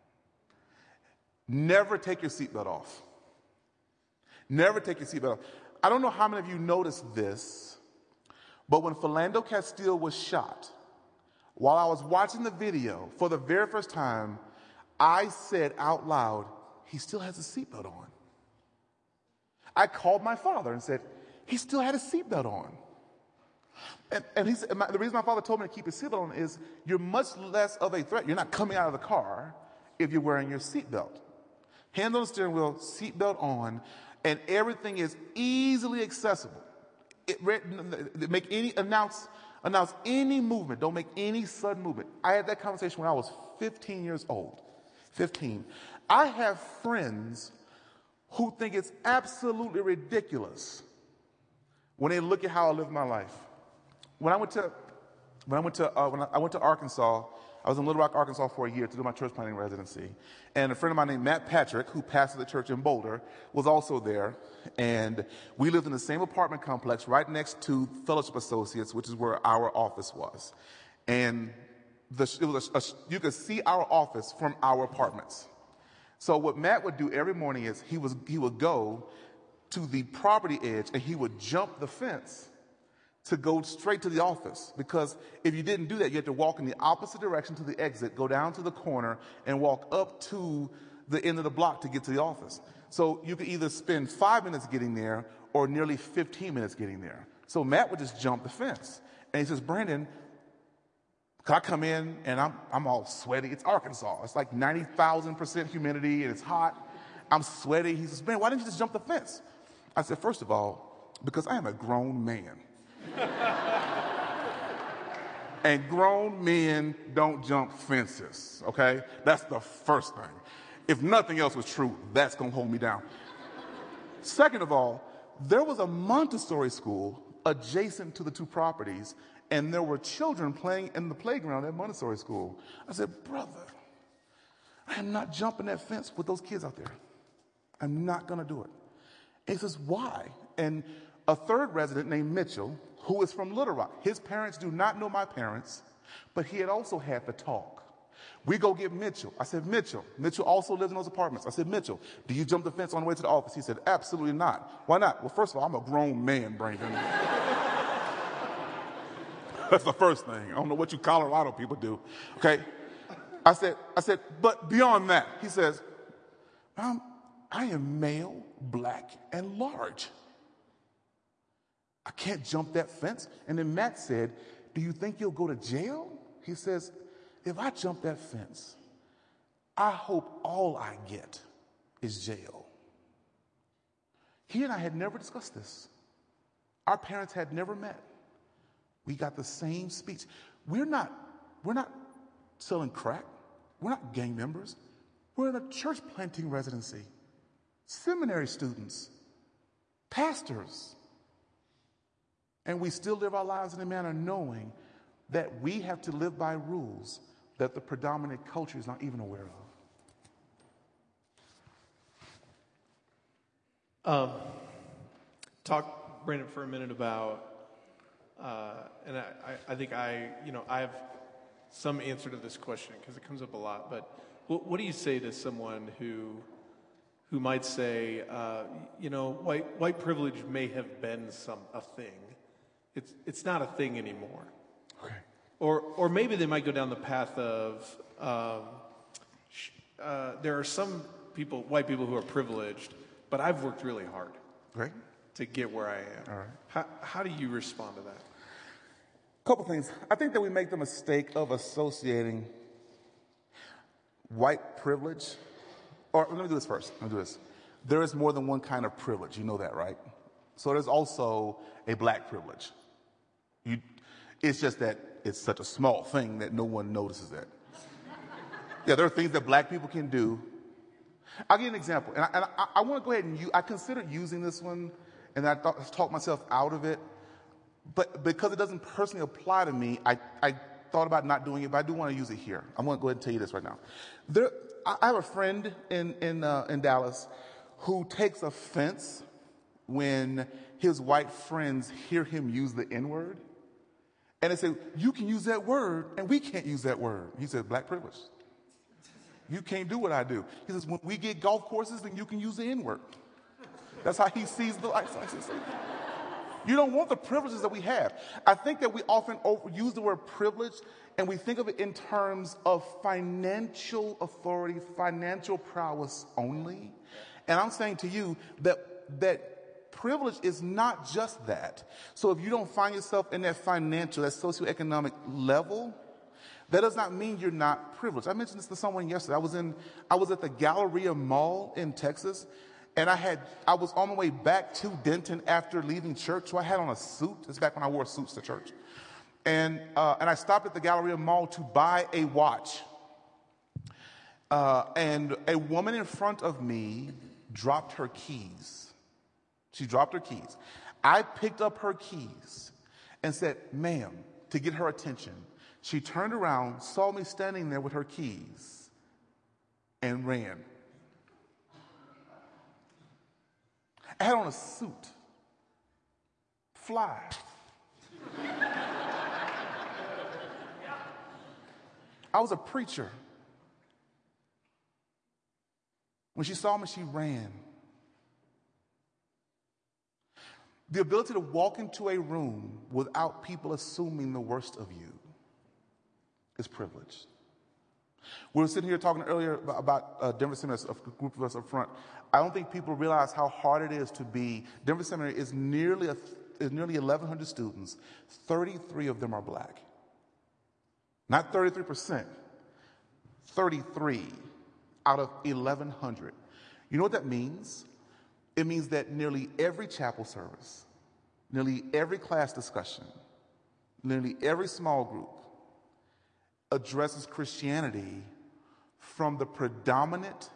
Never take your seatbelt off. Never take your seatbelt off. I don't know how many of you noticed this, but when Philando Castile was shot, while I was watching the video for the very first time, I said out loud, "He still has a seatbelt on." I called my father and said, "He still had a seatbelt on." And he said, the reason my father told me to keep his seatbelt on is you're much less of a threat. You're not coming out of the car if you're wearing your seatbelt. Hand on the steering wheel, seatbelt on, and everything is easily accessible. Announce any movement. Don't make any sudden movement. I had that conversation when I was 15 years old. 15. I have friends who think it's absolutely ridiculous when they look at how I live my life. When I went to Arkansas, I was in Little Rock, Arkansas for a year to do my church planting residency. And a friend of mine named Matt Patrick, who pastored the church in Boulder, was also there. And we lived in the same apartment complex right next to Fellowship Associates, which is where our office was. And you could see our office from our apartments. So what Matt would do every morning is he would go to the property edge and he would jump the fence to go straight to the office, because if you didn't do that, you had to walk in the opposite direction to the exit, go down to the corner, and walk up to the end of the block to get to the office. So you could either spend 5 minutes getting there or nearly 15 minutes getting there. So Matt would just jump the fence. And he says, "Brandon, could I come in?" And I'm all sweaty. It's Arkansas. It's like 90,000% humidity, and it's hot. I'm sweaty. He says, "Man, why didn't you just jump the fence?" I said, "First of all, because I am a grown man. And grown men don't jump fences, okay? That's the first thing. If nothing else was true, that's going to hold me down. Second of all, there was a Montessori school adjacent to the 2 properties, and there were children playing in the playground at Montessori school. I said, brother, I am not jumping that fence with those kids out there. I'm not going to do it. And he says, why? And a third resident named Mitchell, who is from Little Rock, his parents do not know my parents, but he had also had the talk. We go get Mitchell. I said, Mitchell also lives in those apartments. I said, Mitchell, do you jump the fence on the way to the office? He said, absolutely not. Why not? Well, first of all, I'm a grown man, Brandon. That's the first thing. I don't know what you Colorado people do. Okay. I said, but beyond that, he says, I am male, black, and large. I can't jump that fence. And then Matt said, do you think you'll go to jail? He says, if I jump that fence, I hope all I get is jail. He and I had never discussed this. Our parents had never met. We got the same speech. We're not selling crack. We're not gang members. We're in a church planting residency. Seminary students, pastors. And we still live our lives in a manner knowing that we have to live by rules that the predominant culture is not even aware of. Talk, Brandon, for a minute about, and I think I have some answer to this question because it comes up a lot, but what do you say to someone who might say, white privilege may have been a thing. It's not a thing anymore. Okay. Or maybe they might go down the path of there are some people, white people, who are privileged, but I've worked really hard to get where I am. All right. How do you respond to that? A couple things. I think that we make the mistake of associating white privilege, or let me do this first. There is more than one kind of privilege. You know that, right? So there's also a black privilege. It's just that it's such a small thing that no one notices that. Yeah, there are things that black people can do. I'll give you an example. And I want to go ahead and I considered using this one, and I talked myself out of it. But because it doesn't personally apply to me, I thought about not doing it, but I do want to use it here. I'm going to go ahead and tell you this right now. I have a friend in Dallas who takes offense when his white friends hear him use the N-word. And they say, you can use that word, and we can't use that word. He says, black privilege. You can't do what I do. He says, when we get golf courses, then you can use the N-word. That's how he sees the life sciences. You don't want the privileges that we have. I think that we often use the word privilege, and we think of it in terms of financial authority, financial prowess only. And I'm saying to you that privilege is not just that. So if you don't find yourself in that financial, that socioeconomic level, that does not mean you're not privileged. I mentioned this to someone yesterday. I was at the Galleria Mall in Texas, and I was on my way back to Denton after leaving church, so I had on a suit. It's back when I wore suits to church. And I stopped at the Galleria Mall to buy a watch. And a woman in front of me dropped her keys. She dropped her keys. I picked up her keys and said, ma'am, to get her attention. She turned around, saw me standing there with her keys, and ran. I had on a suit. Fly. I was a preacher. When she saw me, she ran. The ability to walk into a room without people assuming the worst of you is privilege. We were sitting here talking earlier about Denver Seminary, a group of us up front. I don't think people realize how hard it is to be. Denver Seminary is nearly 1,100 students. 33 of them are black. Not 33%. 33 out of 1,100. You know what that means? It means that nearly every chapel service, nearly every class discussion, nearly every small group addresses Christianity from the predominant,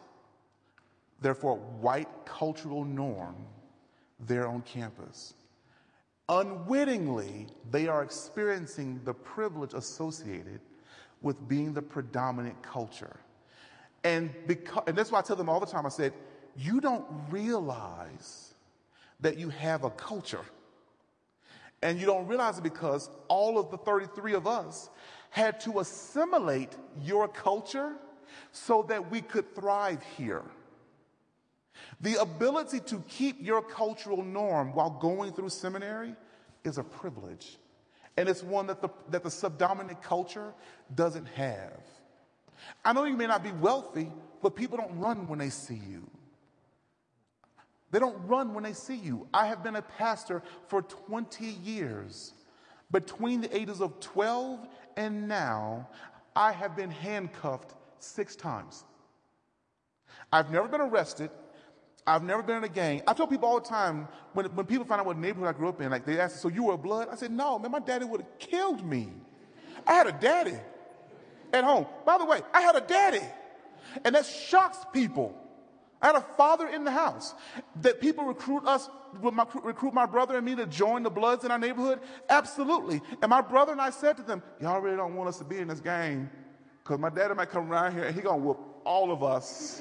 therefore white cultural norm there on campus. unwittingly, they are experiencing the privilege associated with being the predominant culture. And that's why I tell them all the time, I said, you don't realize that you have a culture. And you don't realize it because all of the 33 of us had to assimilate your culture so that we could thrive here. The ability to keep your cultural norm while going through seminary is a privilege. And it's one that the subdominant culture doesn't have. I know you may not be wealthy, but people don't run when they see you. They don't run when they see you. I have been a pastor for 20 years. Between the ages of 12 and now, I have been handcuffed 6 times. I've never been arrested. I've never been in a gang. I tell people all the time, when people find out what neighborhood I grew up in, like they ask, so you were a blood? I said, no, man, my daddy would have killed me. I had a daddy at home. By the way, I had a daddy. And that shocks people. I had a father in the house. That people recruit my brother and me to join the Bloods in our neighborhood? Absolutely. And my brother and I said to them, y'all really don't want us to be in this gang because my daddy might come around here and he's going to whoop all of us.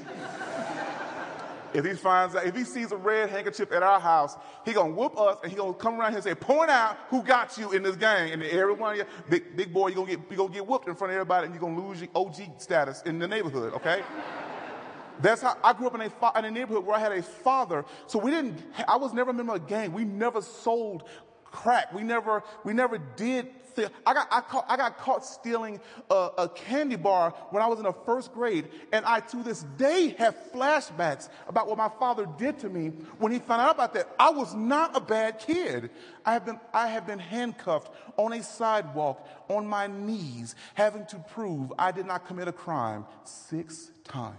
If he sees a red handkerchief at our house, he's going to whoop us and he's going to come around here and say, point out who got you in this gang. And every one of you, big boy, you're going to get whooped in front of everybody and you're going to lose your OG status in the neighborhood, okay? That's how I grew up in a neighborhood where I had a father. So I was never a member of a gang. We never sold crack. We never did. I got caught stealing a candy bar when I was in the 1st grade. And I, to this day, have flashbacks about what my father did to me when he found out about that. I was not a bad kid. I have been handcuffed on a sidewalk on my knees, having to prove I did not commit a crime 6 times.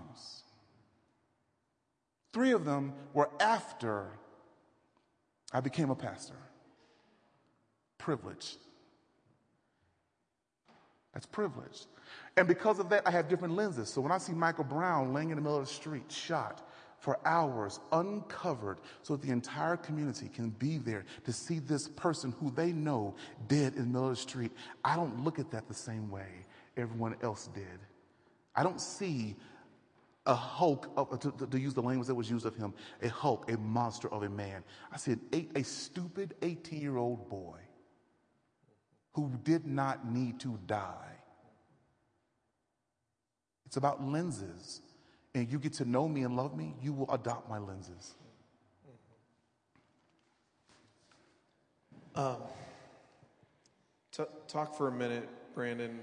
3 of them were after I became a pastor. Privilege. That's privilege. And because of that, I have different lenses. So when I see Michael Brown laying in the middle of the street, shot for hours, uncovered, so that the entire community can be there to see this person who they know dead in the middle of the street, I don't look at that the same way everyone else did. I don't see a Hulk, to use the language that was used of him, a Hulk, a monster of a man. I see a stupid 18-year-old boy who did not need to die. It's about lenses. And you get to know me and love me, you will adopt my lenses. Talk for a minute, Brandon.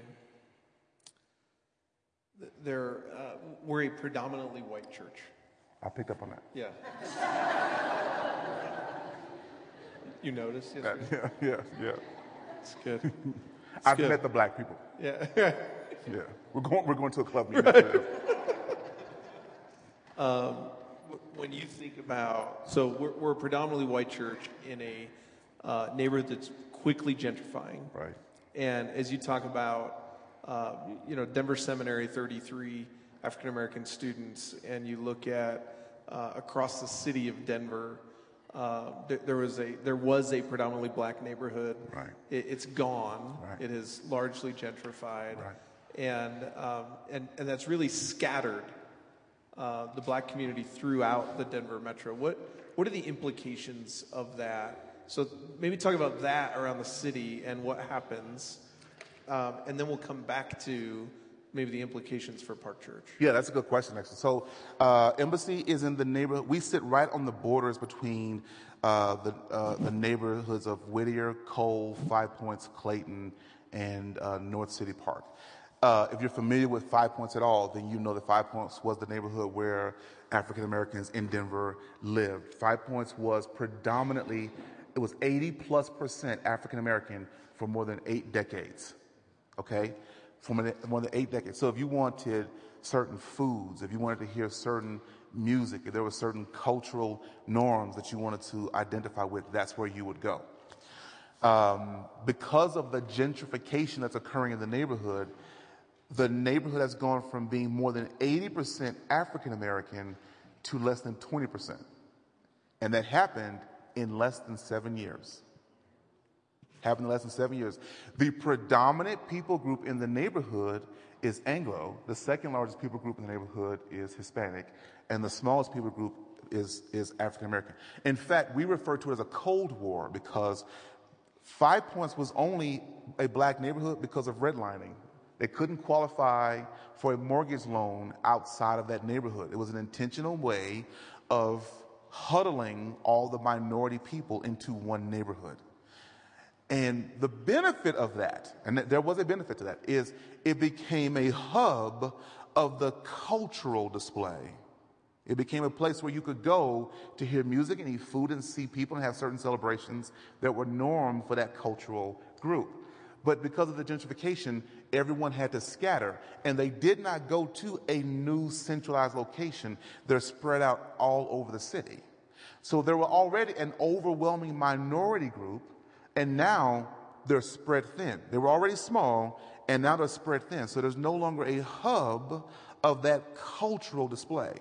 We're a predominantly white church. I picked up on that. Yeah. You noticed? Yeah. It's good. I've met the black people. Yeah. Yeah. We're going to a club meeting. When you think about, so we're a predominantly white church in a neighborhood that's quickly gentrifying. Right. And as you talk about, Denver Seminary, 33 African American students, and you look at across the city of Denver, there was a predominantly black neighborhood. Right. It's gone. Right. It is largely gentrified. Right. And that's really scattered the black community throughout the Denver metro. What are the implications of that? So maybe talk about that around the city and what happens, and then we'll come back to maybe the implications for Park Church. Yeah, that's a good question, actually. So Embassy is in the neighborhood. We sit right on the borders between the neighborhoods of Whittier, Cole, 5 Points, Clayton, and North City Park. If you're familiar with 5 Points at all, then you know that 5 Points was the neighborhood where African Americans in Denver lived. 5 Points was predominantly, it was 80+% African American for more than 8 decades. Okay? For more than 8 decades. So if you wanted certain foods, if you wanted to hear certain music, if there were certain cultural norms that you wanted to identify with, that's where you would go. Because of the gentrification that's occurring in the neighborhood has gone from being more than 80% African American to less than 20%. And that happened in less than 7 years. happened in less than 7 years. The predominant people group in the neighborhood is Anglo. The second largest people group in the neighborhood is Hispanic. And the smallest people group is African American. In fact, we refer to it as a Cold War because 5 Points was only a black neighborhood because of redlining. They couldn't qualify for a mortgage loan outside of that neighborhood. It was an intentional way of huddling all the minority people into one neighborhood. And the benefit of that, and there was a benefit to that, is it became a hub of the cultural display. It became a place where you could go to hear music and eat food and see people and have certain celebrations that were norm for that cultural group. But because of the gentrification, everyone had to scatter, and they did not go to a new centralized location. They're spread out all over the city. So there were already an overwhelming minority group, and now they're spread thin. They were already small, and now they're spread thin. So there's no longer a hub of that cultural display.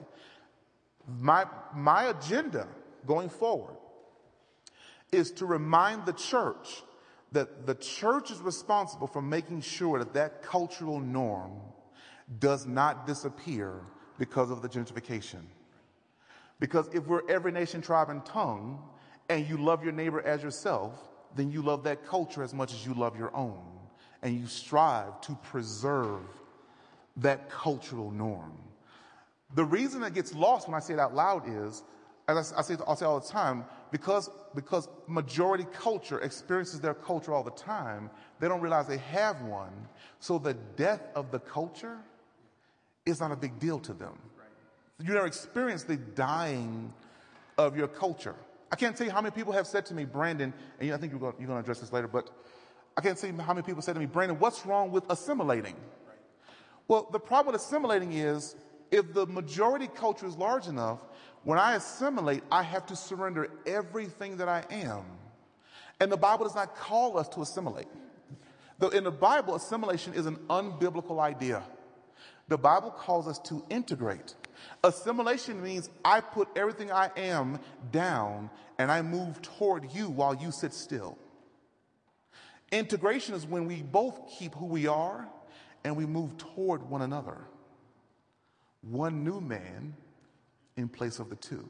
My agenda going forward is to remind the church that the church is responsible for making sure that that cultural norm does not disappear because of the gentrification. Because if we're every nation, tribe, and tongue, and you love your neighbor as yourself, then you love that culture as much as you love your own. And you strive to preserve that cultural norm. The reason it gets lost when I say it out loud is, as I'll say all the time, because majority culture experiences their culture all the time, they don't realize they have one. So the death of the culture is not a big deal to them. You never experience the dying of your culture. I can't tell you how many people have said to me, Brandon, and I think you're going to address this later, but I can't tell you how many people said to me, Brandon, what's wrong with assimilating? Well, the problem with assimilating is if the majority culture is large enough, when I assimilate, I have to surrender everything that I am. And the Bible does not call us to assimilate. Though in the Bible, assimilation is an unbiblical idea. The Bible calls us to integrate. Assimilation means I put everything I am down and I move toward you while you sit still. Integration is when we both keep who we are and we move toward one another. One new man in place of the two.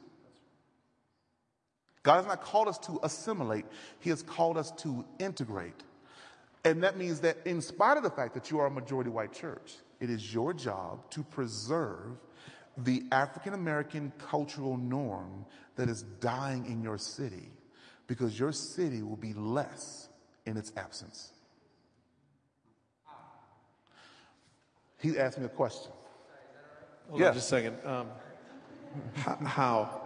God has not called us to assimilate. He has called us to integrate. And that means that in spite of the fact that you are a majority white church, it is your job to preserve the African American cultural norm that is dying in your city, because your city will be less in its absence. He asked me a question. Hold on just a second. How?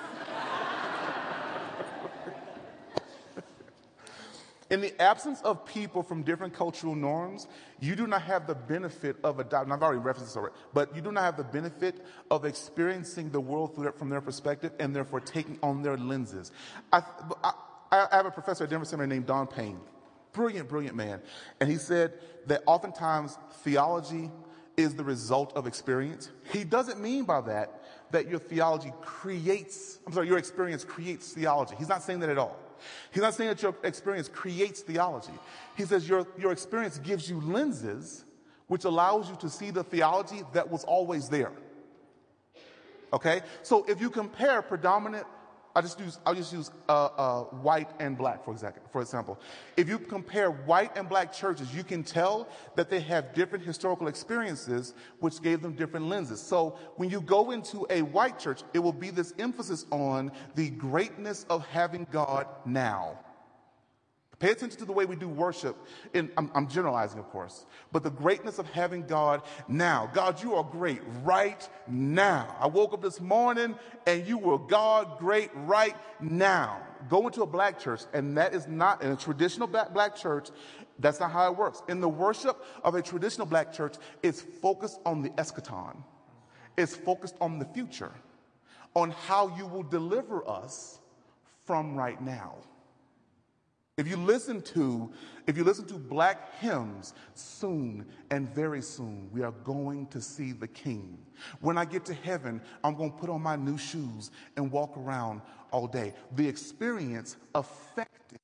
In the absence of people from different cultural norms, you do not have the benefit of adopting. I've already referenced this already, but you do not have the benefit of experiencing the world from their perspective and therefore taking on their lenses. I have a professor at Denver Seminary named Don Payne. Brilliant man. And he said that oftentimes theology is the result of experience. He doesn't mean by that your your experience creates theology. He's not saying that at all. He's not saying that your experience creates theology. He says your experience gives you lenses which allows you to see the theology that was always there. Okay? So if you compare predominant, I'll just use white and black, for example. If you compare white and black churches, you can tell that they have different historical experiences, which gave them different lenses. So when you go into a white church, it will be this emphasis on the greatness of having God now. Pay attention to the way we do worship. I'm generalizing, of course. But the greatness of having God now. God, you are great right now. I woke up this morning and you were God great right now. Go into a black church, and that is not, in a traditional black church, that's not how it works. In the worship of a traditional black church, it's focused on the eschaton. It's focused on the future, on how you will deliver us from right now. If you listen to black hymns, soon and very soon we are going to see the King. When I get to heaven, I'm going to put on my new shoes and walk around all day. The experience affected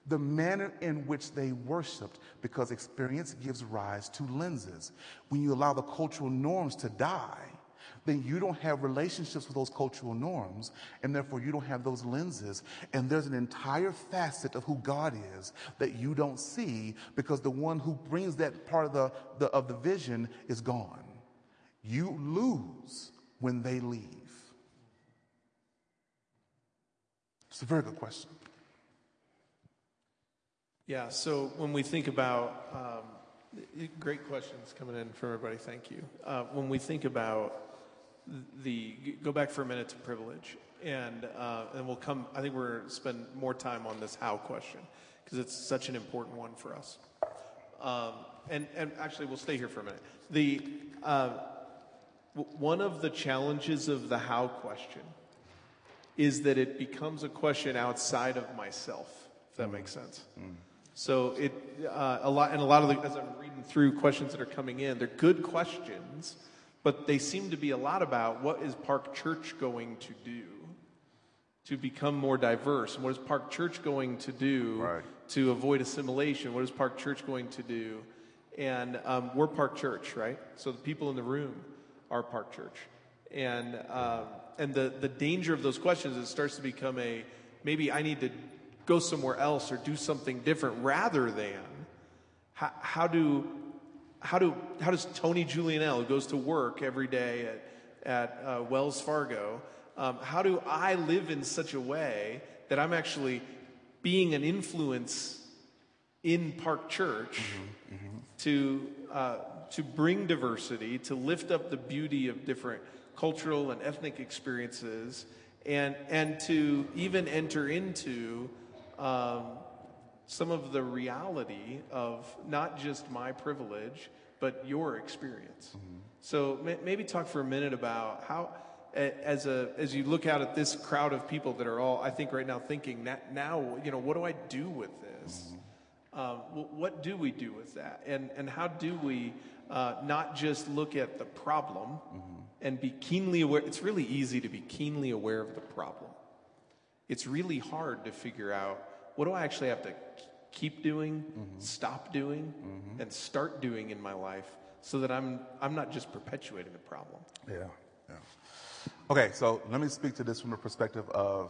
the manner in which they worshiped, because experience gives rise to lenses. When you allow the cultural norms to die, then you don't have relationships with those cultural norms, and therefore you don't have those lenses. And there's an entire facet of who God is that you don't see, because the one who brings that part of the vision is gone. You lose when they leave. It's a very good question. Yeah, so when we think about, great questions coming in from everybody, thank you. When we think about go back for a minute to privilege, and we'll come, I think we're going to spend more time on this how question, because it's such an important one for us. And actually, we'll stay here for a minute. One of the challenges of the how question is that it becomes a question outside of myself, if that makes sense. So a lot of the, as I'm reading through questions that are coming in, they're good questions, but they seem to be a lot about what is Park Church going to do to become more diverse, and what is Park Church going to do to avoid assimilation? What is Park Church going to do? And we're Park Church, right? So the people in the room are Park Church, and the danger of those questions is it starts to become maybe I need to go somewhere else or do something different, rather than how does Tony Julianelle, who goes to work every day at Wells Fargo, how do I live in such a way that I'm actually being an influence in Park Church to bring diversity, to lift up the beauty of different cultural and ethnic experiences, and to even enter into some of the reality of not just my privilege, but your experience. So maybe talk for a minute about how, as you look out at this crowd of people that are all, I think right now thinking, now, what do I do with this? What do we do with that? And how do we not just look at the problem and be keenly aware? It's really easy to be keenly aware of the problem. It's really hard to figure out, what do I actually have to keep doing, stop doing, and start doing in my life, so that I'm not just perpetuating the problem. Yeah. Okay, so let me speak to this from the perspective of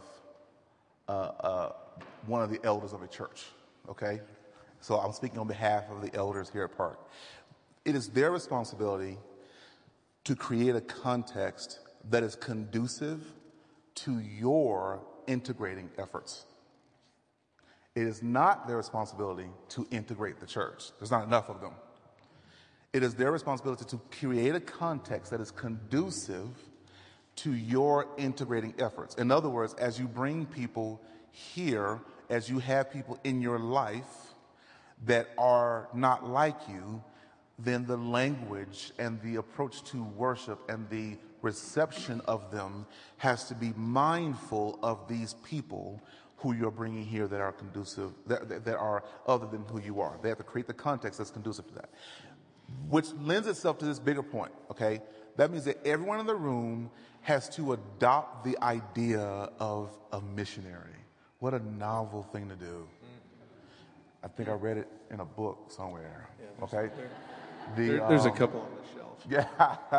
one of the elders of a church, okay? So I'm speaking on behalf of the elders here at Park. It is their responsibility to create a context that is conducive to your integrating efforts. It is not their responsibility to integrate the church. There's not enough of them. It is their responsibility to create a context that is conducive to your integrating efforts. In other words, as you bring people here, as you have people in your life that are not like you, then the language and the approach to worship and the reception of them has to be mindful of these people who you're bringing here that are conducive, that are other than who you are. They have to create the context that's conducive to that, which lends itself to this bigger point, okay? That means that everyone in the room has to adopt the idea of a missionary. What a novel thing to do. I think I read it in a book somewhere, okay? There's a couple on the shelf.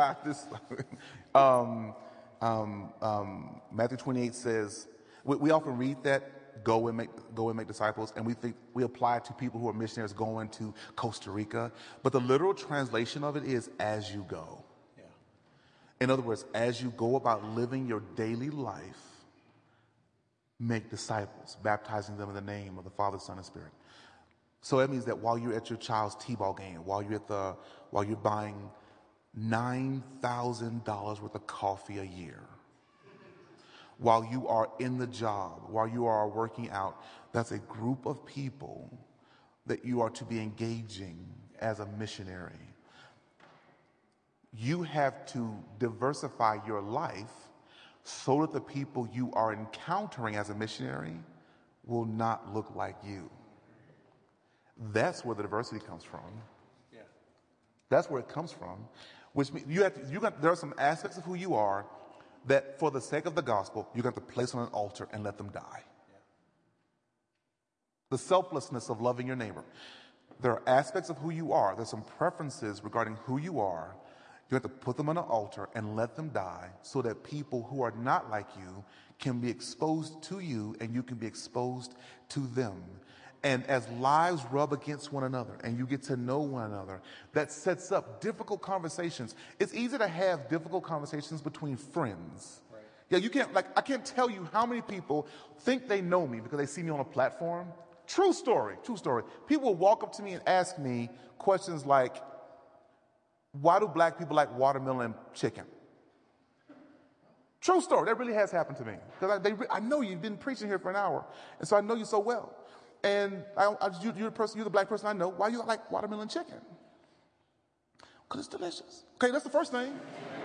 Yeah, Matthew 28 says, we often read that, go and make disciples, and we apply it to people who are missionaries going to Costa Rica. But the literal translation of it is as you go. Yeah. In other words, as you go about living your daily life, make disciples, baptizing them in the name of the Father, Son, and Spirit. So that means that while you're at your child's t-ball game, while you're buying $9,000 worth of coffee a year, while you are in the job, while you are working out, that's a group of people that you are to be engaging as a missionary. You have to diversify your life so that the people you are encountering as a missionary will not look like you. That's where the diversity comes from. Yeah. That's where it comes from. Which means there are some aspects of who you are that, for the sake of the gospel, you're going to have to place on an altar and let them die. the selflessness of loving your neighbor. There are aspects of who you are. There's some preferences regarding who you are. You have to put them on an altar and let them die so that people who are not like you can be exposed to you and you can be exposed to them. And as lives rub against one another and you get to know one another, that sets up difficult conversations. It's easy to have difficult conversations between friends. Right. Yeah, you can't, I can't tell you how many people think they know me because they see me on a platform. True story, true story. People will walk up to me and ask me questions like, why do black people like watermelon chicken? True story. That really has happened to me. Because I know you've been preaching here for an hour, and so I know you so well. And you're the black person I know. Why you like watermelon chicken? Because it's delicious. Okay, that's the first thing.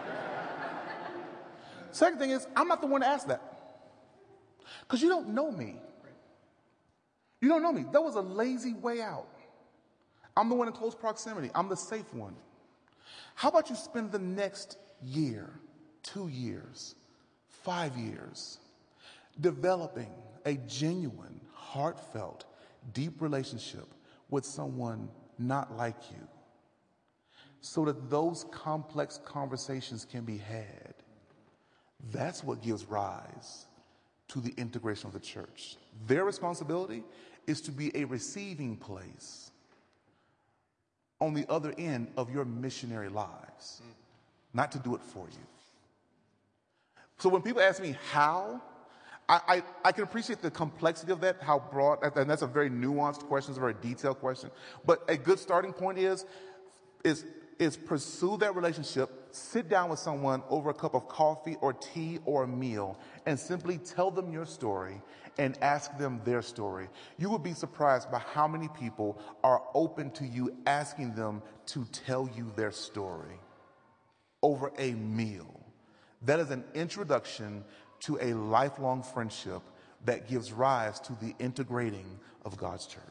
Second thing is, I'm not the one to ask that. Because you don't know me. You don't know me. That was a lazy way out. I'm the one in close proximity. I'm the safe one. How about you spend the next year, 2 years, 5 years, developing a genuine, heartfelt, deep relationship with someone not like you so that those complex conversations can be had? That's what gives rise to the integration of the church. Their responsibility is to be a receiving place on the other end of your missionary lives, not to do it for you. So when people ask me how, I can appreciate the complexity of that, how broad, and that's a very nuanced question, it's a very detailed question. But a good starting point is pursue that relationship, sit down with someone over a cup of coffee or tea or a meal, and simply tell them your story and ask them their story. You would be surprised by how many people are open to you asking them to tell you their story over a meal. That is an introduction to a lifelong friendship that gives rise to the integrating of God's church.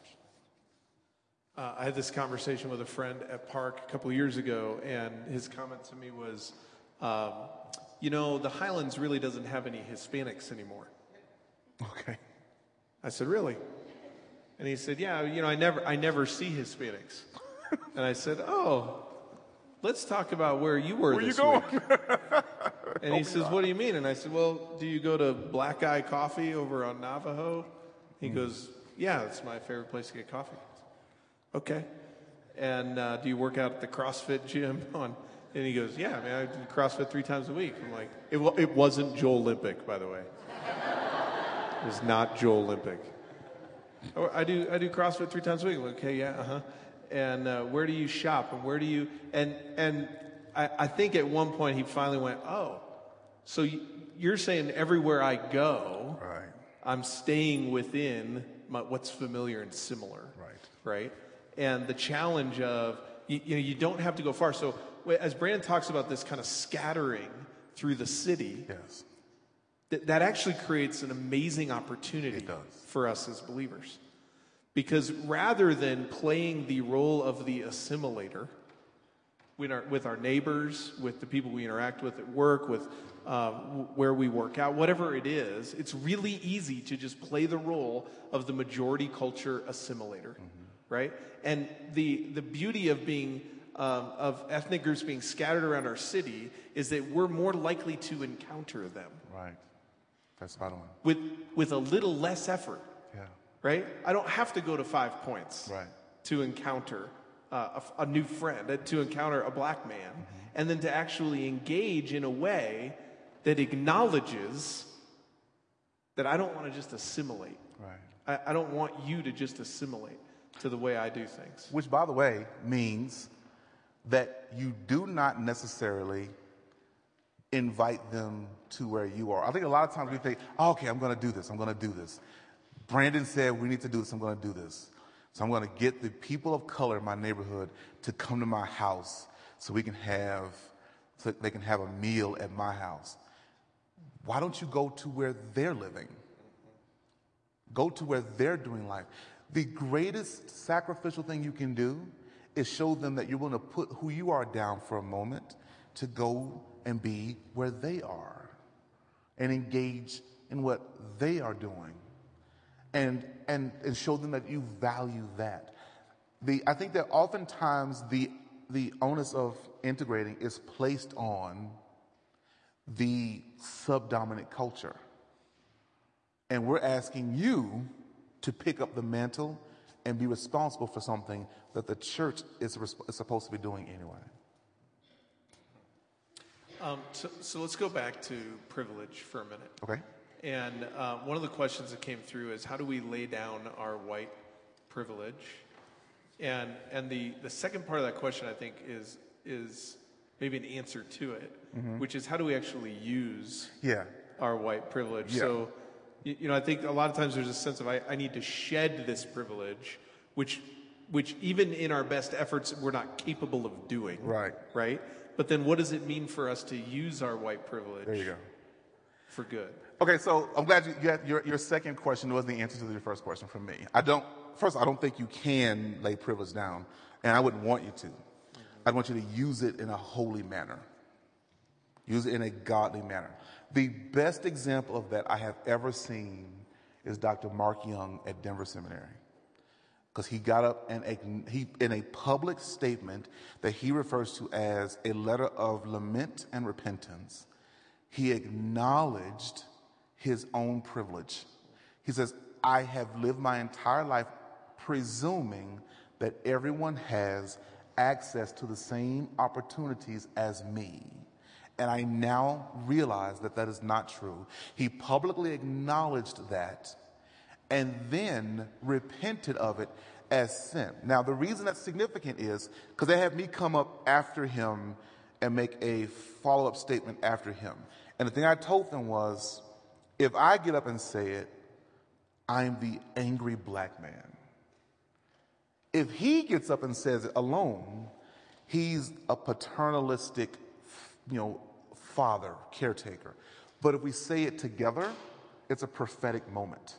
I had this conversation with a friend at Park a couple of years ago, and his comment to me was, the Highlands really doesn't have any Hispanics anymore. Okay. I said, really? And he said, yeah, I never see Hispanics. And I said, oh, let's talk about where you were this week. And he says, what do you mean? And I said, well, do you go to Black Eye Coffee over on Navajo? He goes, yeah, it's my favorite place to get coffee. Okay. And do you work out at the CrossFit gym? And he goes, yeah, I do CrossFit 3 times a week. I'm like, it wasn't Joel Olympic, by the way. It was not Joel Olympic. I do CrossFit 3 times a week. I'm like, okay, yeah, uh-huh. And where do you shop? And where do you... And I think at one point he finally went, oh, so you're saying everywhere I go, right, I'm staying within what's familiar and similar. Right? And the challenge of, you don't have to go far. So as Brandon talks about this kind of scattering through the city, yes, that actually creates an amazing opportunity for us as believers. Because rather than playing the role of the assimilator with our neighbors, with the people we interact with at work, with where we work out, whatever it is, it's really easy to just play the role of the majority culture assimilator, right? And the beauty of being of ethnic groups being scattered around our city is that we're more likely to encounter them. Right. That's spot on. With a little less effort. Yeah. Right? I don't have to go to 5 Points to encounter a new friend, to encounter a black man, and then to actually engage in a way that acknowledges that I don't want to just assimilate. Right. I don't want you to just assimilate to the way I do things. Which, by the way, means that you do not necessarily invite them to where you are. I think a lot of times we think, oh, okay, I'm going to do this. Brandon said we need to do this, I'm going to do this. So I'm going to get the people of color in my neighborhood to come to my house so they can have a meal at my house. Why don't you go to where they're living? Go to where they're doing life. The greatest sacrificial thing you can do is show them that you're willing to put who you are down for a moment to go and be where they are and engage in what they are doing. and show them that you value that. I think that oftentimes the onus of integrating is placed on the subdominant culture. And we're asking you to pick up the mantle and be responsible for something that the church is supposed to be doing anyway. So let's go back to privilege for a minute. Okay. And one of the questions that came through is, how do we lay down our white privilege? And the second part of that question, I think, is maybe an answer to it, which is, how do we actually use our white privilege? Yeah. So, I think a lot of times there's a sense of I need to shed this privilege, which even in our best efforts we're not capable of doing. Right? But then what does it mean for us to use our white privilege? There you go. For good. Okay, so I'm glad you got your second question was the answer to your first question from me. I don't think you can lay privilege down, and I wouldn't want you to. I want you to use it in a holy manner. Use it in a godly manner. The best example of that I have ever seen is Dr. Mark Young at Denver Seminary. Because he got up and in a public statement that he refers to as a letter of lament and repentance, he acknowledged his own privilege. He says, I have lived my entire life presuming that everyone has access to the same opportunities as me. And I now realize that that is not true. He publicly acknowledged that and then repented of it as sin. Now, the reason that's significant is because they had me come up after him and make a follow-up statement after him. And the thing I told them was, if I get up and say it, I'm the angry black man. If he gets up and says it alone, he's a paternalistic, father, caretaker. But if we say it together, it's a prophetic moment.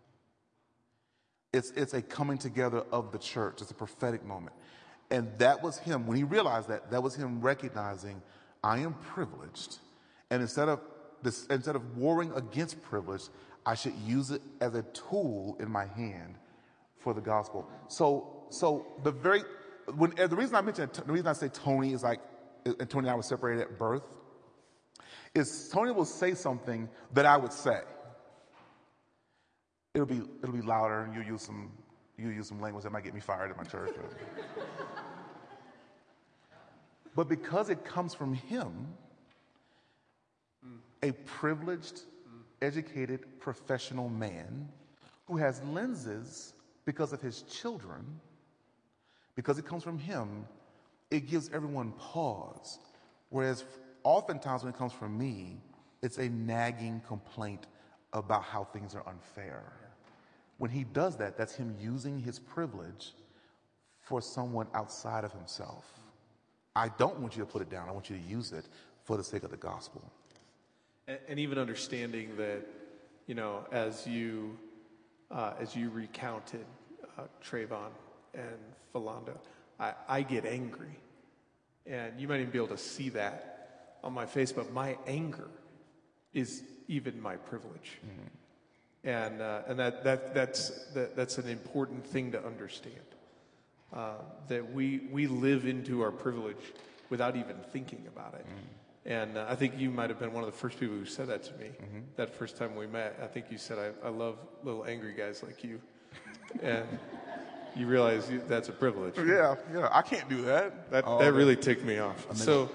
It's a coming together of the church. It's a prophetic moment. And that was him. When he realized that was him recognizing, I am privileged. And instead of warring against privilege, I should use it as a tool in my hand for the gospel. So the reason I say Tony is like, and Tony and I were separated at birth, is Tony will say something that I would say. It'll be louder, and you use some language that might get me fired at my church. But because it comes from him, a privileged, educated, professional man who has lenses because of his children, because it comes from him, it gives everyone pause. Whereas oftentimes when it comes from me, it's a nagging complaint about how things are unfair. When he does that, that's him using his privilege for someone outside of himself. I don't want you to put it down. I want you to use it for the sake of the gospel. And even understanding that, as you recounted Trayvon and Philando, I get angry. And you might even be able to see that on my face, but my anger is even my privilege. Mm-hmm. And that's an important thing to understand. That we live into our privilege without even thinking about it. Mm-hmm. And I think you might have been one of the first people who said that to me. Mm-hmm. That first time we met, I think you said, I love little angry guys like you. And you realize that's a privilege. Yeah, I can't do that. That really ticked me off. So,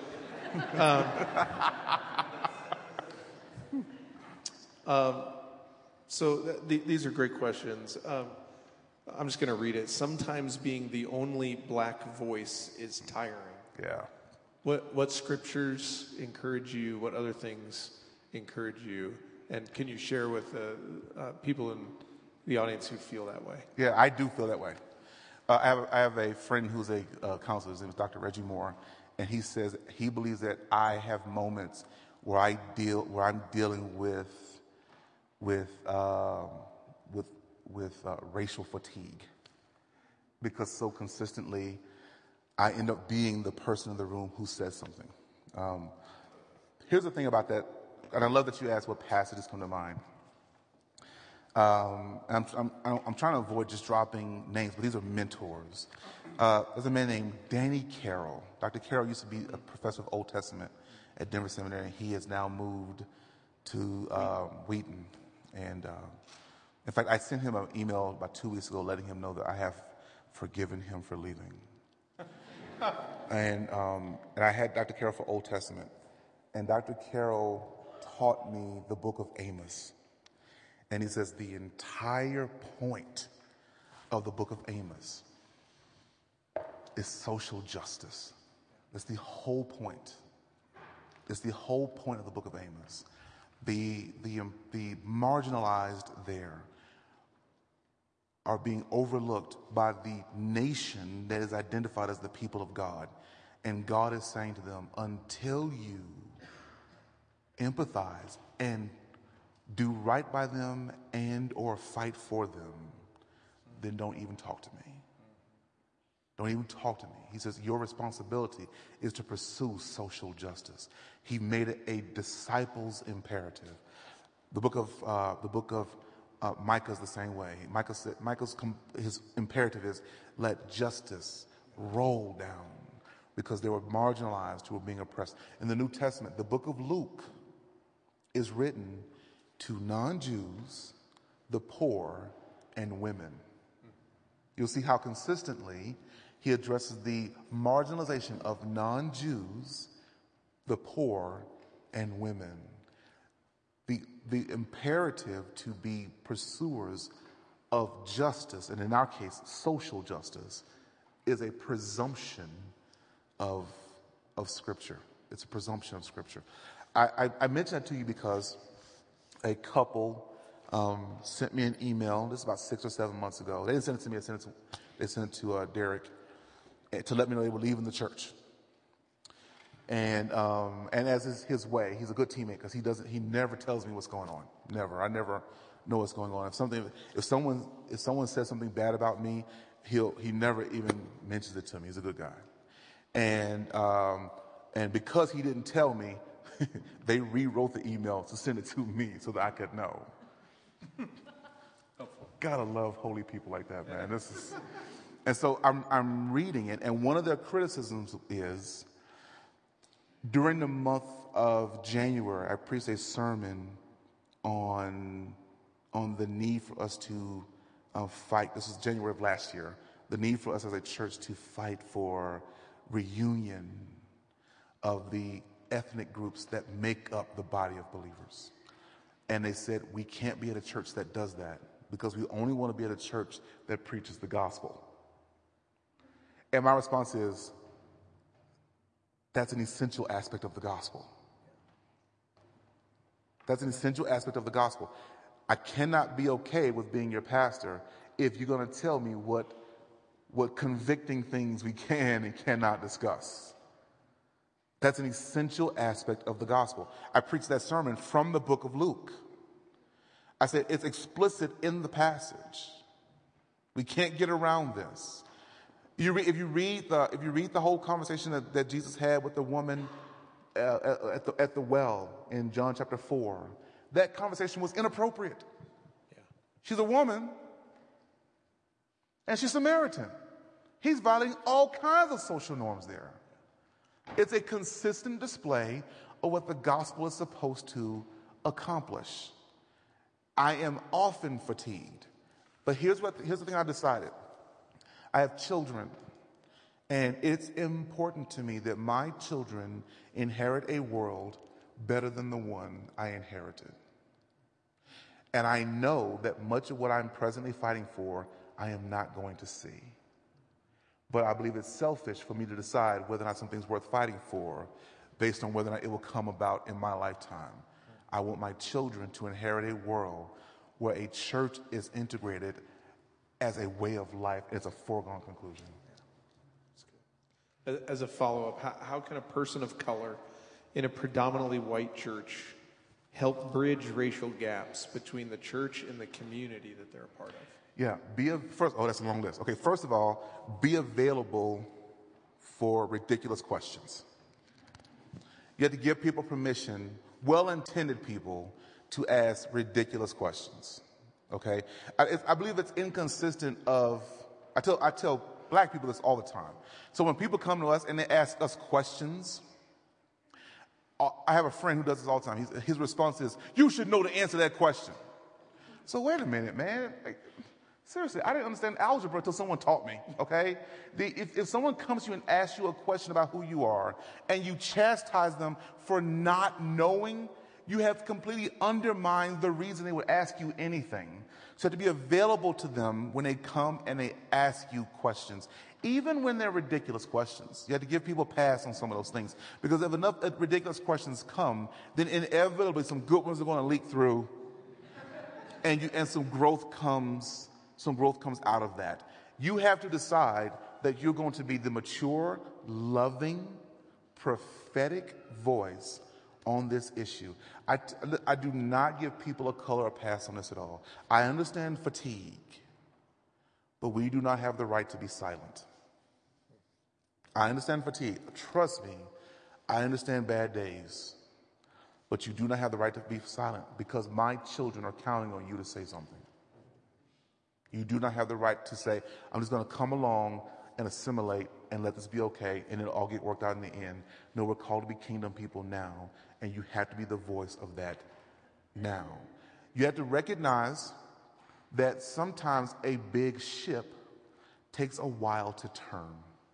these are great questions. I'm just going to read it. Sometimes being the only black voice is tiring. Yeah. What scriptures encourage you? What other things encourage you? And can you share with people in the audience who feel that way? Yeah, I do feel that way. I have a friend who's a counselor. His name is Dr. Reggie Moore, and he says he believes that I have moments where I'm dealing with racial fatigue, because so consistently I end up being the person in the room who says something. Here's the thing about that, and I love that you asked what passages come to mind. I'm trying to avoid just dropping names, but these are mentors. There's a man named Danny Carroll. Dr. Carroll used to be a professor of Old Testament at Denver Seminary. He has now moved to Wheaton. And in fact, I sent him an email about 2 weeks ago letting him know that I have forgiven him for leaving. And I had Dr. Carroll for Old Testament. And Dr. Carroll taught me the book of Amos. And he says the entire point of the book of Amos is social justice. It's the whole point. It's the whole point of the book of Amos. The marginalized there are being overlooked by the nation that is identified as the people of God. And God is saying to them, until you empathize and do right by them and or fight for them, then don't even talk to me. Don't even talk to me. He says your responsibility is to pursue social justice. He made it a disciples imperative. The book of Micah is the same way. His imperative is let justice roll down because they were marginalized who were being oppressed. In the New Testament, the book of Luke is written to non-Jews, the poor, and women. You'll see how consistently he addresses the marginalization of non-Jews, the poor, and women. The imperative to be pursuers of justice, and in our case, social justice, is a presumption of Scripture. It's a presumption of Scripture. I mention that to you because a couple sent me an email. This is about 6 or 7 months ago. They didn't send it to me. They sent it to Derek to let me know they were leaving the church. And as is his way, he's a good teammate because he never tells me what's going on. Never. I never know what's going on. If someone says something bad about me, he never even mentions it to me. He's a good guy. And because he didn't tell me, they rewrote the email to send it to me so that I could know. Gotta love holy people like that, man. And so I'm reading it, and one of their criticisms is, during the month of January, I preached a sermon on the need for us to fight. This was January of last year. The need for us as a church to fight for reunion of the ethnic groups that make up the body of believers. And they said, we can't be at a church that does that because we only want to be at a church that preaches the gospel. And my response is, that's an essential aspect of the gospel. That's an essential aspect of the gospel. I cannot be okay with being your pastor if you're going to tell me what convicting things we can and cannot discuss. That's an essential aspect of the gospel. I preached that sermon from the book of Luke. I said it's explicit in the passage. We can't get around this. If you read the whole conversation that Jesus had with the woman at the well in John chapter 4, that conversation was inappropriate. Yeah. She's a woman, and she's Samaritan. He's violating all kinds of social norms there. It's a consistent display of what the gospel is supposed to accomplish. I am often fatigued, but here's the thing I've decided. I have children, and it's important to me that my children inherit a world better than the one I inherited. And I know that much of what I'm presently fighting for, I am not going to see. But I believe it's selfish for me to decide whether or not something's worth fighting for based on whether or not it will come about in my lifetime. I want my children to inherit a world where a church is integrated as a way of life. It's a foregone conclusion. As a follow-up, how can a person of color in a predominantly white church help bridge racial gaps between the church and the community that they're a part of? Yeah, that's a long list. Okay, first of all, be available for ridiculous questions. You have to give people permission, well-intended people, to ask ridiculous questions. Okay, I believe it's inconsistent of. I tell black people this all the time. So when people come to us and they ask us questions, I have a friend who does this all the time. His response is, "You should know the answer to that question." So wait a minute, man. Like, seriously, I didn't understand algebra until someone taught me, okay? If someone comes to you and asks you a question about who you are and you chastise them for not knowing, you have completely undermined the reason they would ask you anything. So you have to be available to them when they come and they ask you questions, even when they're ridiculous questions. You have to give people a pass on some of those things, because if enough ridiculous questions come, then inevitably some good ones are going to leak through, and some growth comes out of that. You have to decide that you're going to be the mature, loving, prophetic voice on this issue. I do not give people of color a pass on this at all. I understand fatigue, but we do not have the right to be silent. I understand fatigue. Trust me, I understand bad days. But you do not have the right to be silent, because my children are counting on you to say something. You do not have the right to say, "I'm just going to come along and assimilate and let this be okay, and it'll all get worked out in the end." No, we're called to be kingdom people now, and you have to be the voice of that now. You have to recognize that sometimes a big ship takes a while to turn.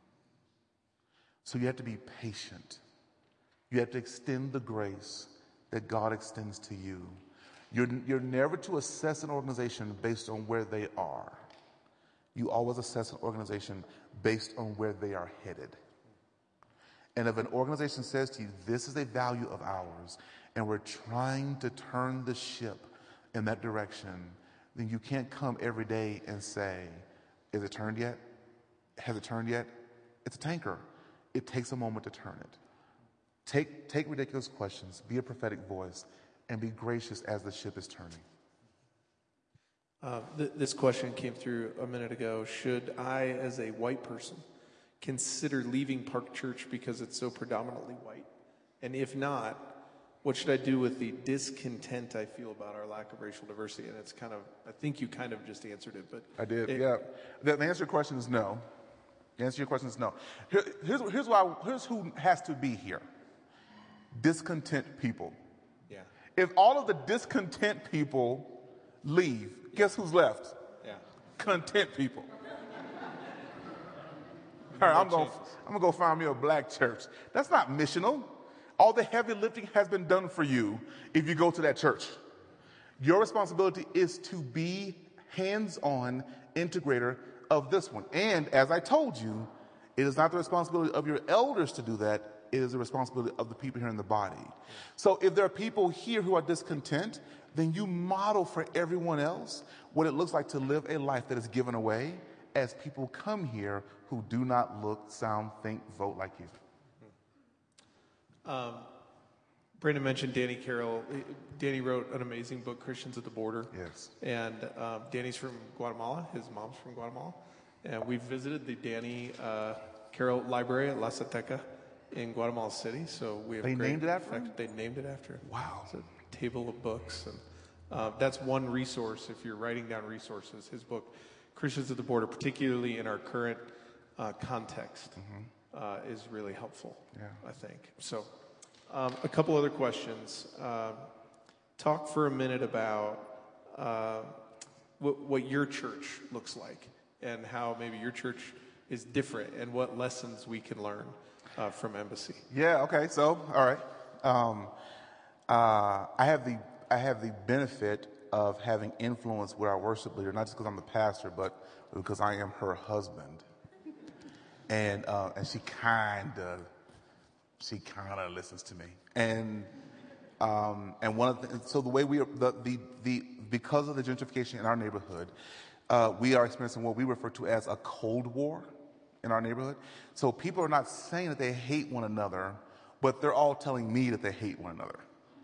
So you have to be patient. You have to extend the grace that God extends to you. You're never to assess an organization based on where they are. You always assess an organization based on where they are headed. And if an organization says to you, "This is a value of ours, and we're trying to turn the ship in that direction," then you can't come every day and say, "Is it turned yet? Has it turned yet?" It's a tanker. It takes a moment to turn it. Take ridiculous questions, be a prophetic voice, and be gracious as the ship is turning. This question came through a minute ago. Should I, as a white person, consider leaving Park Church because it's so predominantly white? And if not, what should I do with the discontent I feel about our lack of racial diversity? And it's kind of, I think you kind of just answered it, but I did, yeah. The answer to your question is no. The answer to your question is no. Here's who has to be here. Discontent people. Yeah. If all of the discontent people leave, guess who's left? Yeah. Content people. All right, I'm gonna go find me a black church. That's not missional. All the heavy lifting has been done for you if you go to that church. Your responsibility is to be hands-on integrator of this one. And as I told you, it is not the responsibility of your elders to do that. It is the responsibility of the people here in the body. So if there are people here who are discontent, then you model for everyone else what it looks like to live a life that is given away as people come here who do not look, sound, think, vote like you. Brandon mentioned Danny Carroll. Danny wrote an amazing book, Christians at the Border. Yes. And Danny's from Guatemala. His mom's from Guatemala. And we visited the Danny Carroll Library at La Zateca in Guatemala City. So we have named it after him? They named it after him. Wow. It's a table of books. And that's one resource if you're writing down resources. His book, Christians at the Border, particularly in our current context, is really helpful, I think. So a couple other questions. Talk for a minute about what your church looks like and how maybe your church is different and what lessons we can learn from Embassy. Yeah, okay, so, all right. I have the benefit of having influence with our worship leader, not just because I'm the pastor, but because I am her husband. And she kind of listens to me. And one of the, so the way we are, because of the gentrification in our neighborhood, we are experiencing what we refer to as a Cold War in our neighborhood. So people are not saying that they hate one another, but they're all telling me that they hate one another.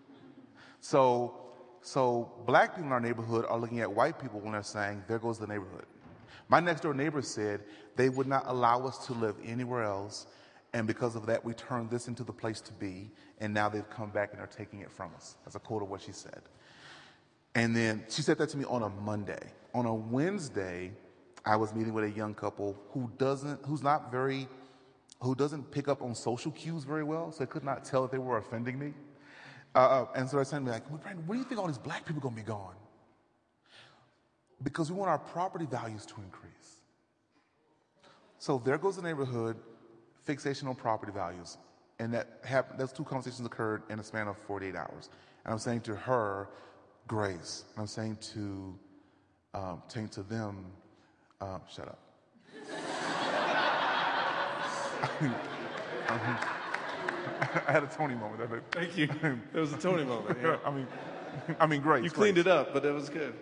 So black people in our neighborhood are looking at white people when they're saying, "There goes the neighborhood." My next door neighbor said they would not allow us to live anywhere else, and because of that, we turned this into the place to be, and now they've come back and are taking it from us. That's a quote of what she said. And then she said that to me on a Monday. On a Wednesday, I was meeting with a young couple who doesn't pick up on social cues very well, so they could not tell that they were offending me. And so they're saying to me, like, well, Brandon, when do you think all these black people are going to be gone? Because we want our property values to increase. So there goes the neighborhood fixation on property values. And those two conversations occurred in a span of 48 hours. And I'm saying to her, grace. And I'm saying to them, shut up. I had a Tony moment. Thank you. It was a Tony moment. Yeah. I mean, great. You cleaned it up, but it was good.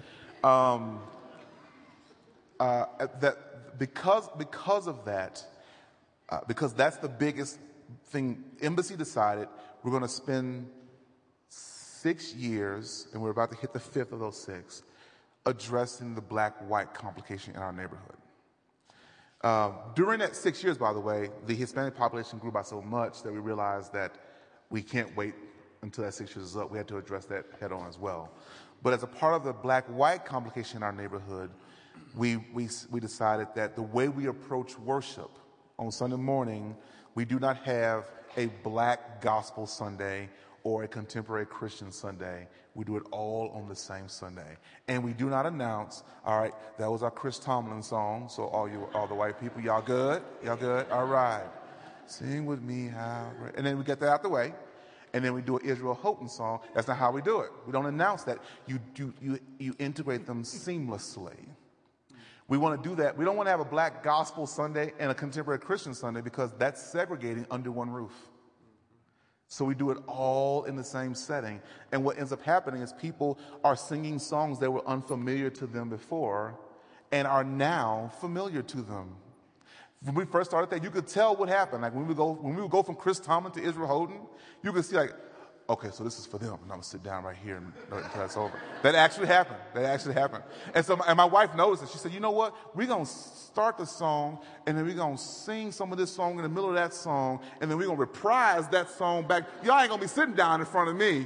Because of that, because that's the biggest thing. Embassy decided we're going to spend 6 years, and we're about to hit the 5th of those 6, addressing the black-white complication in our neighborhood. During that 6 years, by the way, the Hispanic population grew by so much that we realized that we can't wait until that 6 years is up. We had to address that head on as well. But as a part of the black-white complication in our neighborhood, we decided that the way we approach worship on Sunday morning, we do not have a black gospel Sunday or a contemporary Christian Sunday. We do it all on the same Sunday. And we do not announce, all right, that was our Chris Tomlin song, so all the white people, y'all good? Y'all good? All right. Sing with me how great. And then we get that out the way. And then we do an Israel Houghton song. That's not how we do it. We don't announce that. You integrate them seamlessly. We want to do that. We don't want to have a black gospel Sunday and a contemporary Christian Sunday because that's segregating under one roof. So we do it all in the same setting. And what ends up happening is people are singing songs that were unfamiliar to them before and are now familiar to them. When we first started that, you could tell what happened. Like when we would go from Chris Tomlin to Israel Houghton, you could see like, okay, so this is for them, and I'm gonna sit down right here until that's over. That actually happened. And so my wife noticed it. She said, you know what? We're gonna start the song, and then we're gonna sing some of this song in the middle of that song, and then we're gonna reprise that song back. Y'all ain't gonna be sitting down in front of me.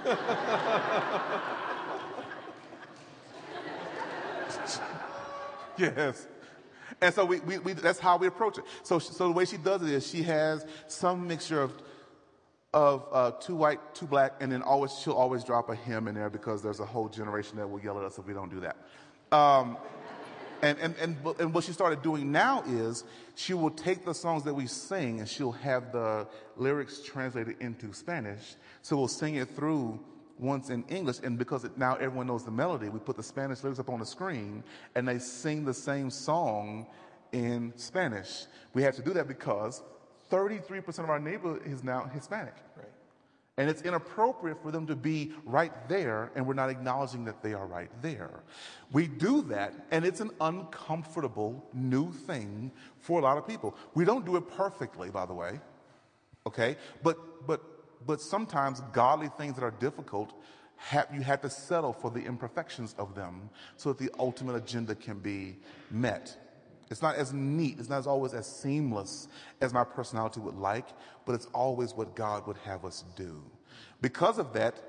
Yes. And so we that's how we approach it. So the way she does it is she has some mixture of two white, two black, and then she'll always drop a hymn in there because there's a whole generation that will yell at us if we don't do that. And what she started doing now is she will take the songs that we sing and she'll have the lyrics translated into Spanish. So we'll sing it through once in English, and because now everyone knows the melody, we put the Spanish lyrics up on the screen and they sing the same song in Spanish. We have to do that because 33% of our neighborhood is now Hispanic. Right. And it's inappropriate for them to be right there, and we're not acknowledging that they are right there. We do that, and it's an uncomfortable new thing for a lot of people. We don't do it perfectly, by the way, okay? But sometimes godly things that are difficult, you have to settle for the imperfections of them so that the ultimate agenda can be met. It's not as neat, it's not always as seamless as my personality would like, but it's always what God would have us do. Because of that,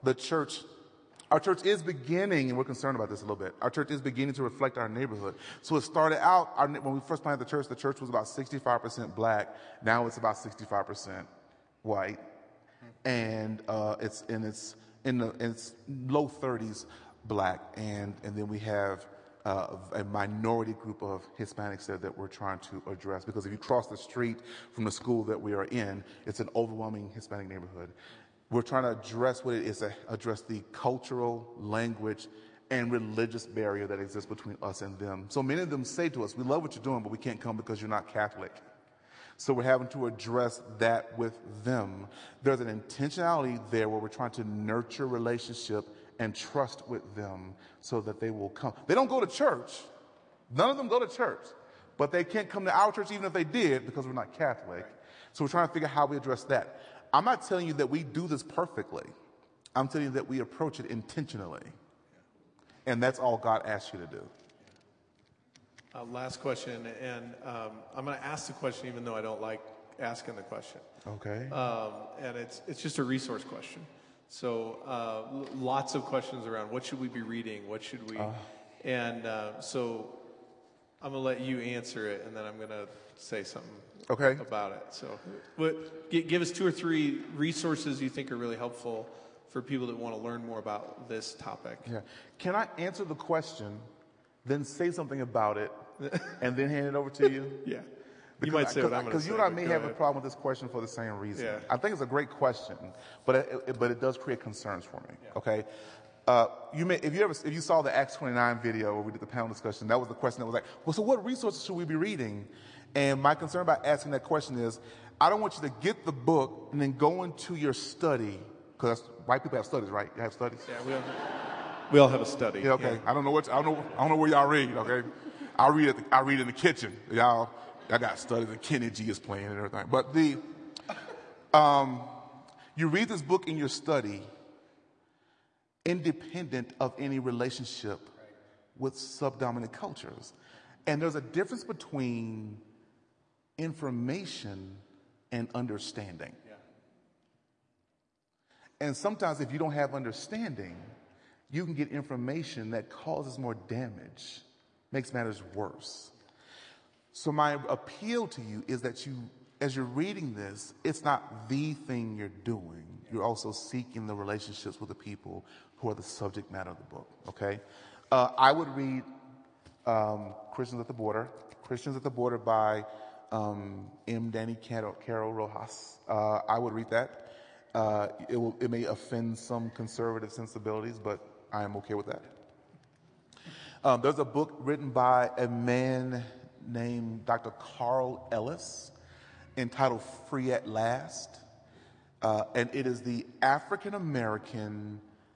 our church is beginning, and we're concerned about this a little bit, our church is beginning to reflect our neighborhood. So it started out, when we first planted the church was about 65% black, now it's about 65% white, and it's in its low 30s black, and then we have a minority group of Hispanics there that we're trying to address. Because if you cross the street from the school that we are in, it's an overwhelming Hispanic neighborhood. We're trying to address what it is, address the cultural, language, and religious barrier that exists between us and them. So many of them say to us, we love what you're doing, but we can't come because you're not Catholic. So we're having to address that with them. There's an intentionality there where we're trying to nurture relationship and trust with them so that they will come. They don't go to church. None of them go to church. But they can't come to our church even if they did because we're not Catholic. So we're trying to figure out how we address that. I'm not telling you that we do this perfectly. I'm telling you that we approach it intentionally. And that's all God asks you to do. Last question, and I'm going to ask the question even though I don't like asking the question. Okay. And it's just a resource question. So lots of questions around what should we be reading, what should we, and so I'm gonna let you answer it, and then I'm gonna say something about it. So, give us 2 or 3 resources you think are really helpful for people that want to learn more about this topic. Yeah. Can I answer the question, then say something about it, and then hand it over to you? Yeah. Because, you might say what I'm going to say. Because you and I may have a problem with this question for the same reason. Yeah. I think it's a great question, but it does create concerns for me. Yeah. Okay. If you saw the Acts 29 video where we did the panel discussion, that was the question that was like, well, so what resources should we be reading? And my concern about asking that question is, I don't want you to get the book and then go into your study, because white people have studies, right? You have studies. Yeah, we all have a study. Yeah, okay. Yeah. I don't know where y'all read. Okay. I read in the kitchen. I got studies and Kenny G is playing and everything. But you read this book in your study independent of any relationship with subdominant cultures. And there's a difference between information and understanding. Yeah. And sometimes if you don't have understanding, you can get information that causes more damage, makes matters worse. So my appeal to you is that as you're reading this, it's not the thing you're doing. You're also seeking the relationships with the people who are the subject matter of the book, okay? I would read Christians at the Border by M. Danny Carol Rojas. I would read that. It may offend some conservative sensibilities, but I am okay with that. There's a book written by a man named Dr. Carl Ellis entitled Free at Last. And it is the African American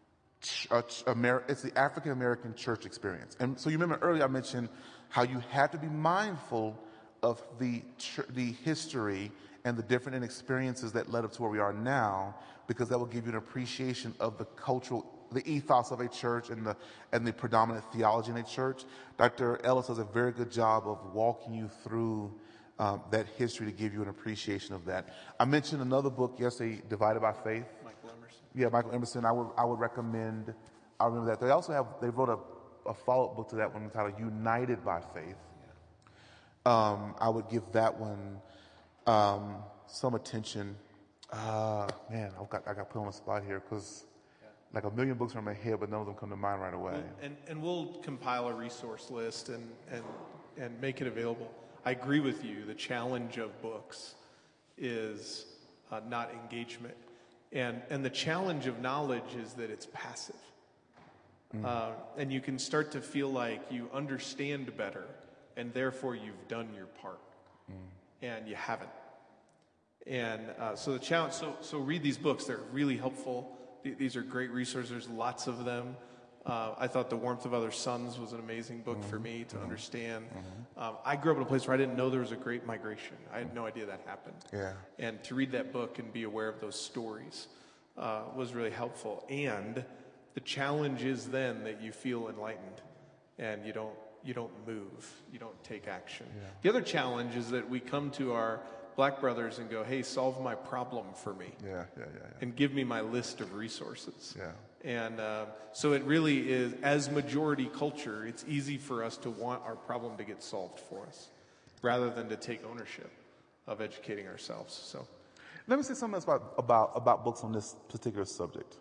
church experience. And so you remember earlier I mentioned how you have to be mindful of the history and the different experiences that led up to where we are now, because that will give you an appreciation of the ethos of a church and the predominant theology in a church. Dr. Ellis does a very good job of walking you through that history to give you an appreciation of that. I mentioned another book yesterday, Divided by Faith. Michael Emerson. Yeah, Michael Emerson. I would recommend. I remember that. They wrote a follow-up book to that one entitled United by Faith. Yeah. I would give that one some attention. Man, I got put on the spot here because like a million books are in my head, but none of them come to mind right away. And we'll compile a resource list and make it available. I agree with you. The challenge of books is not engagement. And the challenge of knowledge is that it's passive. And you can start to feel like you understand better, and therefore you've done your part. And you haven't. And so the challenge, so read these books. They're really helpful. These are great resources. There's lots of them. I thought The Warmth of Other Suns was an amazing book for me to understand. I grew up in a place where I didn't know there was a Great Migration. I had no idea that happened. Yeah. And to read that book and be aware of those stories was really helpful. And the challenge is then that you feel enlightened and you don't move, you don't take action. Yeah. The other challenge is that we come to our black brothers and go, hey, solve my problem for me. Yeah. And give me my list of resources. Yeah. And so it really is, as majority culture, it's easy for us to want our problem to get solved for us rather than to take ownership of educating ourselves. So, let me say something else about books on this particular subject.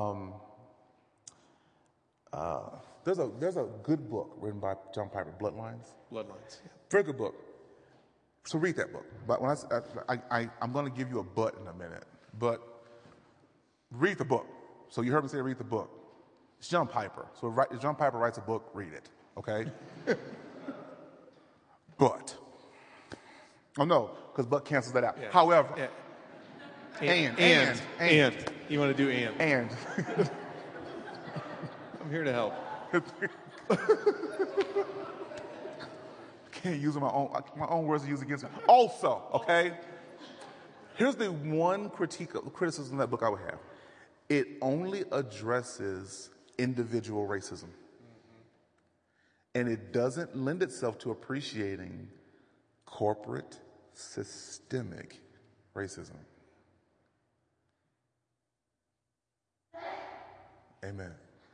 There's a good book written by John Piper, Bloodlines. Bloodlines, yeah. Very good book. So read that book. But when I'm going to give you a but in a minute. But read the book. So you heard me say read the book. It's John Piper. So if John Piper writes a book, read it. Okay? But. Oh, no, because but cancels that out. Yeah. However. Yeah. And. You want to do and. And. I'm here to help. Can't use my own words to use against me. Also, okay? Here's the one criticism of that book I would have. It only addresses individual racism. And it doesn't lend itself to appreciating corporate, systemic racism. Amen.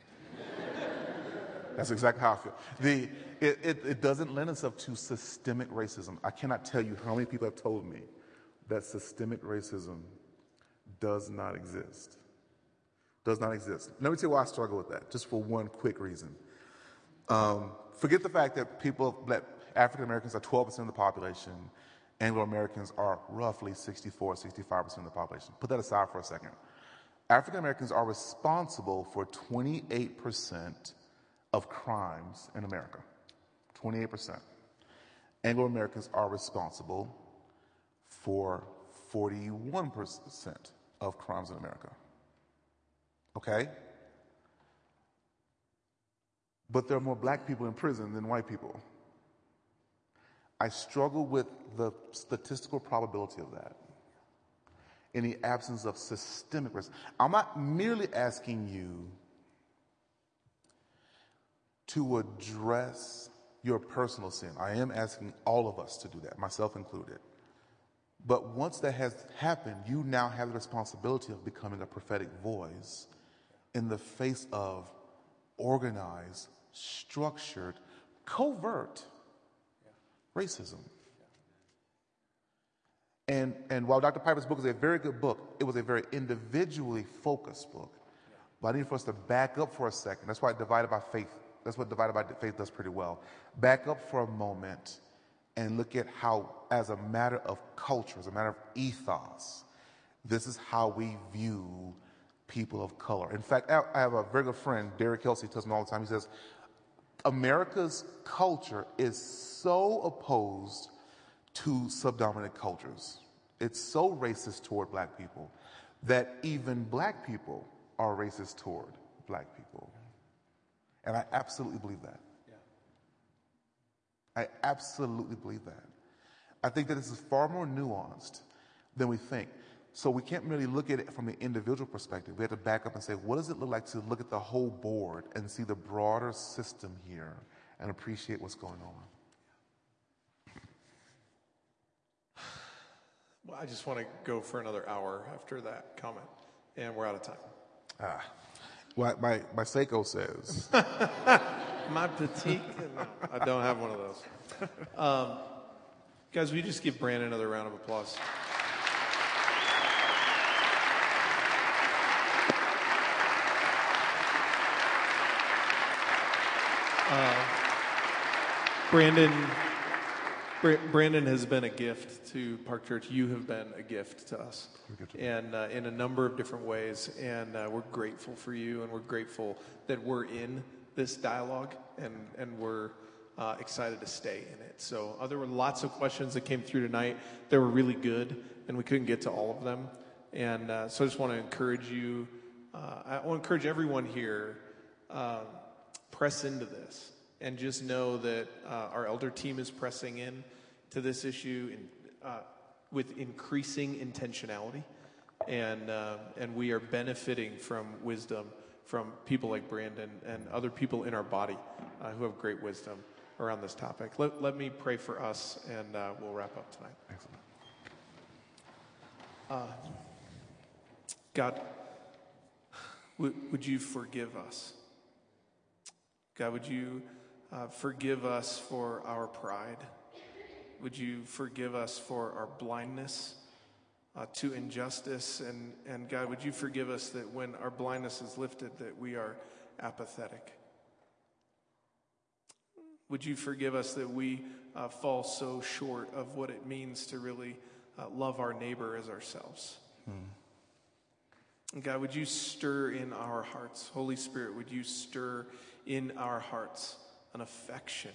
That's exactly how I feel. It doesn't lend itself to systemic racism. I cannot tell you how many people have told me that systemic racism does not exist. Does not exist. Let me tell you why I struggle with that, just for one quick reason. Forget the fact that African Americans are 12% of the population, Anglo Americans are roughly 65% of the population. Put that aside for a second. African Americans are responsible for 28% of crimes in America. 28%. Anglo Americans are responsible for 41% of crimes in America. Okay? But there are more black people in prison than white people. I struggle with the statistical probability of that in the absence of systemic racism. I'm not merely asking you to address your personal sin. I am asking all of us to do that, myself included. But once that has happened, you now have the responsibility of becoming a prophetic voice in the face of organized, structured, covert racism. And while Dr. Piper's book is a very good book, it was a very individually focused book. But I need for us to back up for a second. That's why Divided by Faith, that's what Divided by Faith does pretty well. Back up for a moment and look at how, as a matter of culture, as a matter of ethos, this is how we view people of color. In fact, I have a very good friend, Derek Kelsey, tells me all the time, he says, America's culture is so opposed to subdominant cultures. It's so racist toward black people that even black people are racist toward black people. And I absolutely believe that. I absolutely believe that. I think that this is far more nuanced than we think. So we can't really look at it from the individual perspective. We have to back up and say, what does it look like to look at the whole board and see the broader system here and appreciate what's going on? Well, I just want to go for another hour after that comment, and we're out of time. Well, my Seiko says. My petite. No, I don't have one of those. Guys, will you just give Brandon another round of applause? Brandon has been a gift to Park Church. You have been a gift to us, and in a number of different ways. And we're grateful for you, and we're grateful that we're in this dialogue, and we're excited to stay in it. So there were lots of questions that came through tonight. They were really good, and we couldn't get to all of them. And so I just want to encourage you. I want to encourage everyone here. Press into this. And just know that our elder team is pressing in to this issue with increasing intentionality, and we are benefiting from wisdom from people like Brandon and other people in our body who have great wisdom around this topic. Let me pray for us, and we'll wrap up tonight. Excellent. God, would you forgive us? God, would you forgive us for our pride? Would you forgive us for our blindness to injustice? And God, would you forgive us that when our blindness is lifted, that we are apathetic? Would you forgive us that we fall so short of what it means to really love our neighbor as ourselves? And God, would you stir in our hearts? Holy Spirit, would you stir in our hearts an affection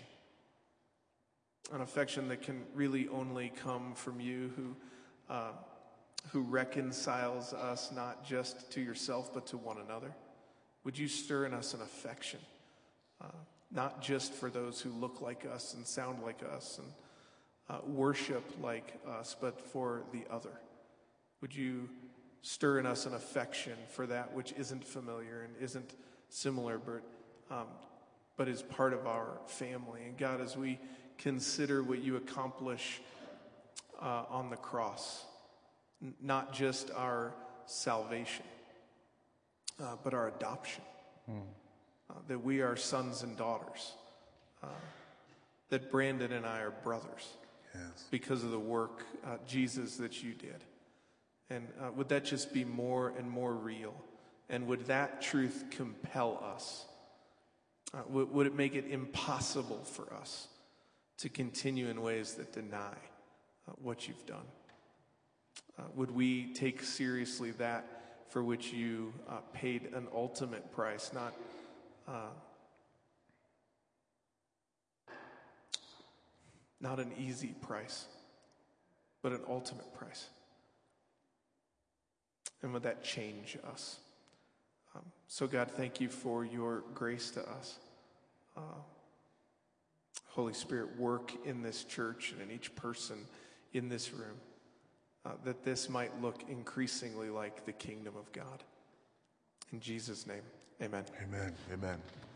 that can really only come from you, who reconciles us not just to yourself but to one another. Would you stir in us an affection, not just for those who look like us and sound like us and worship like us, but for the other? Would you stir in us an affection for that which isn't familiar and isn't similar, but is part of our family? And God, as we consider what you accomplish on the cross, not just our salvation, but our adoption, that we are sons and daughters, that Brandon and I are brothers because of the work, Jesus, that you did. And would that just be more and more real? And would that truth compel us? Would it make it impossible for us to continue in ways that deny what you've done? Would we take seriously that for which you paid an ultimate price, not an easy price, but an ultimate price? And would that change us? So God, thank you for your grace to us. Holy Spirit, work in this church and in each person in this room, that this might look increasingly like the kingdom of God. In Jesus' name, amen. Amen. Amen.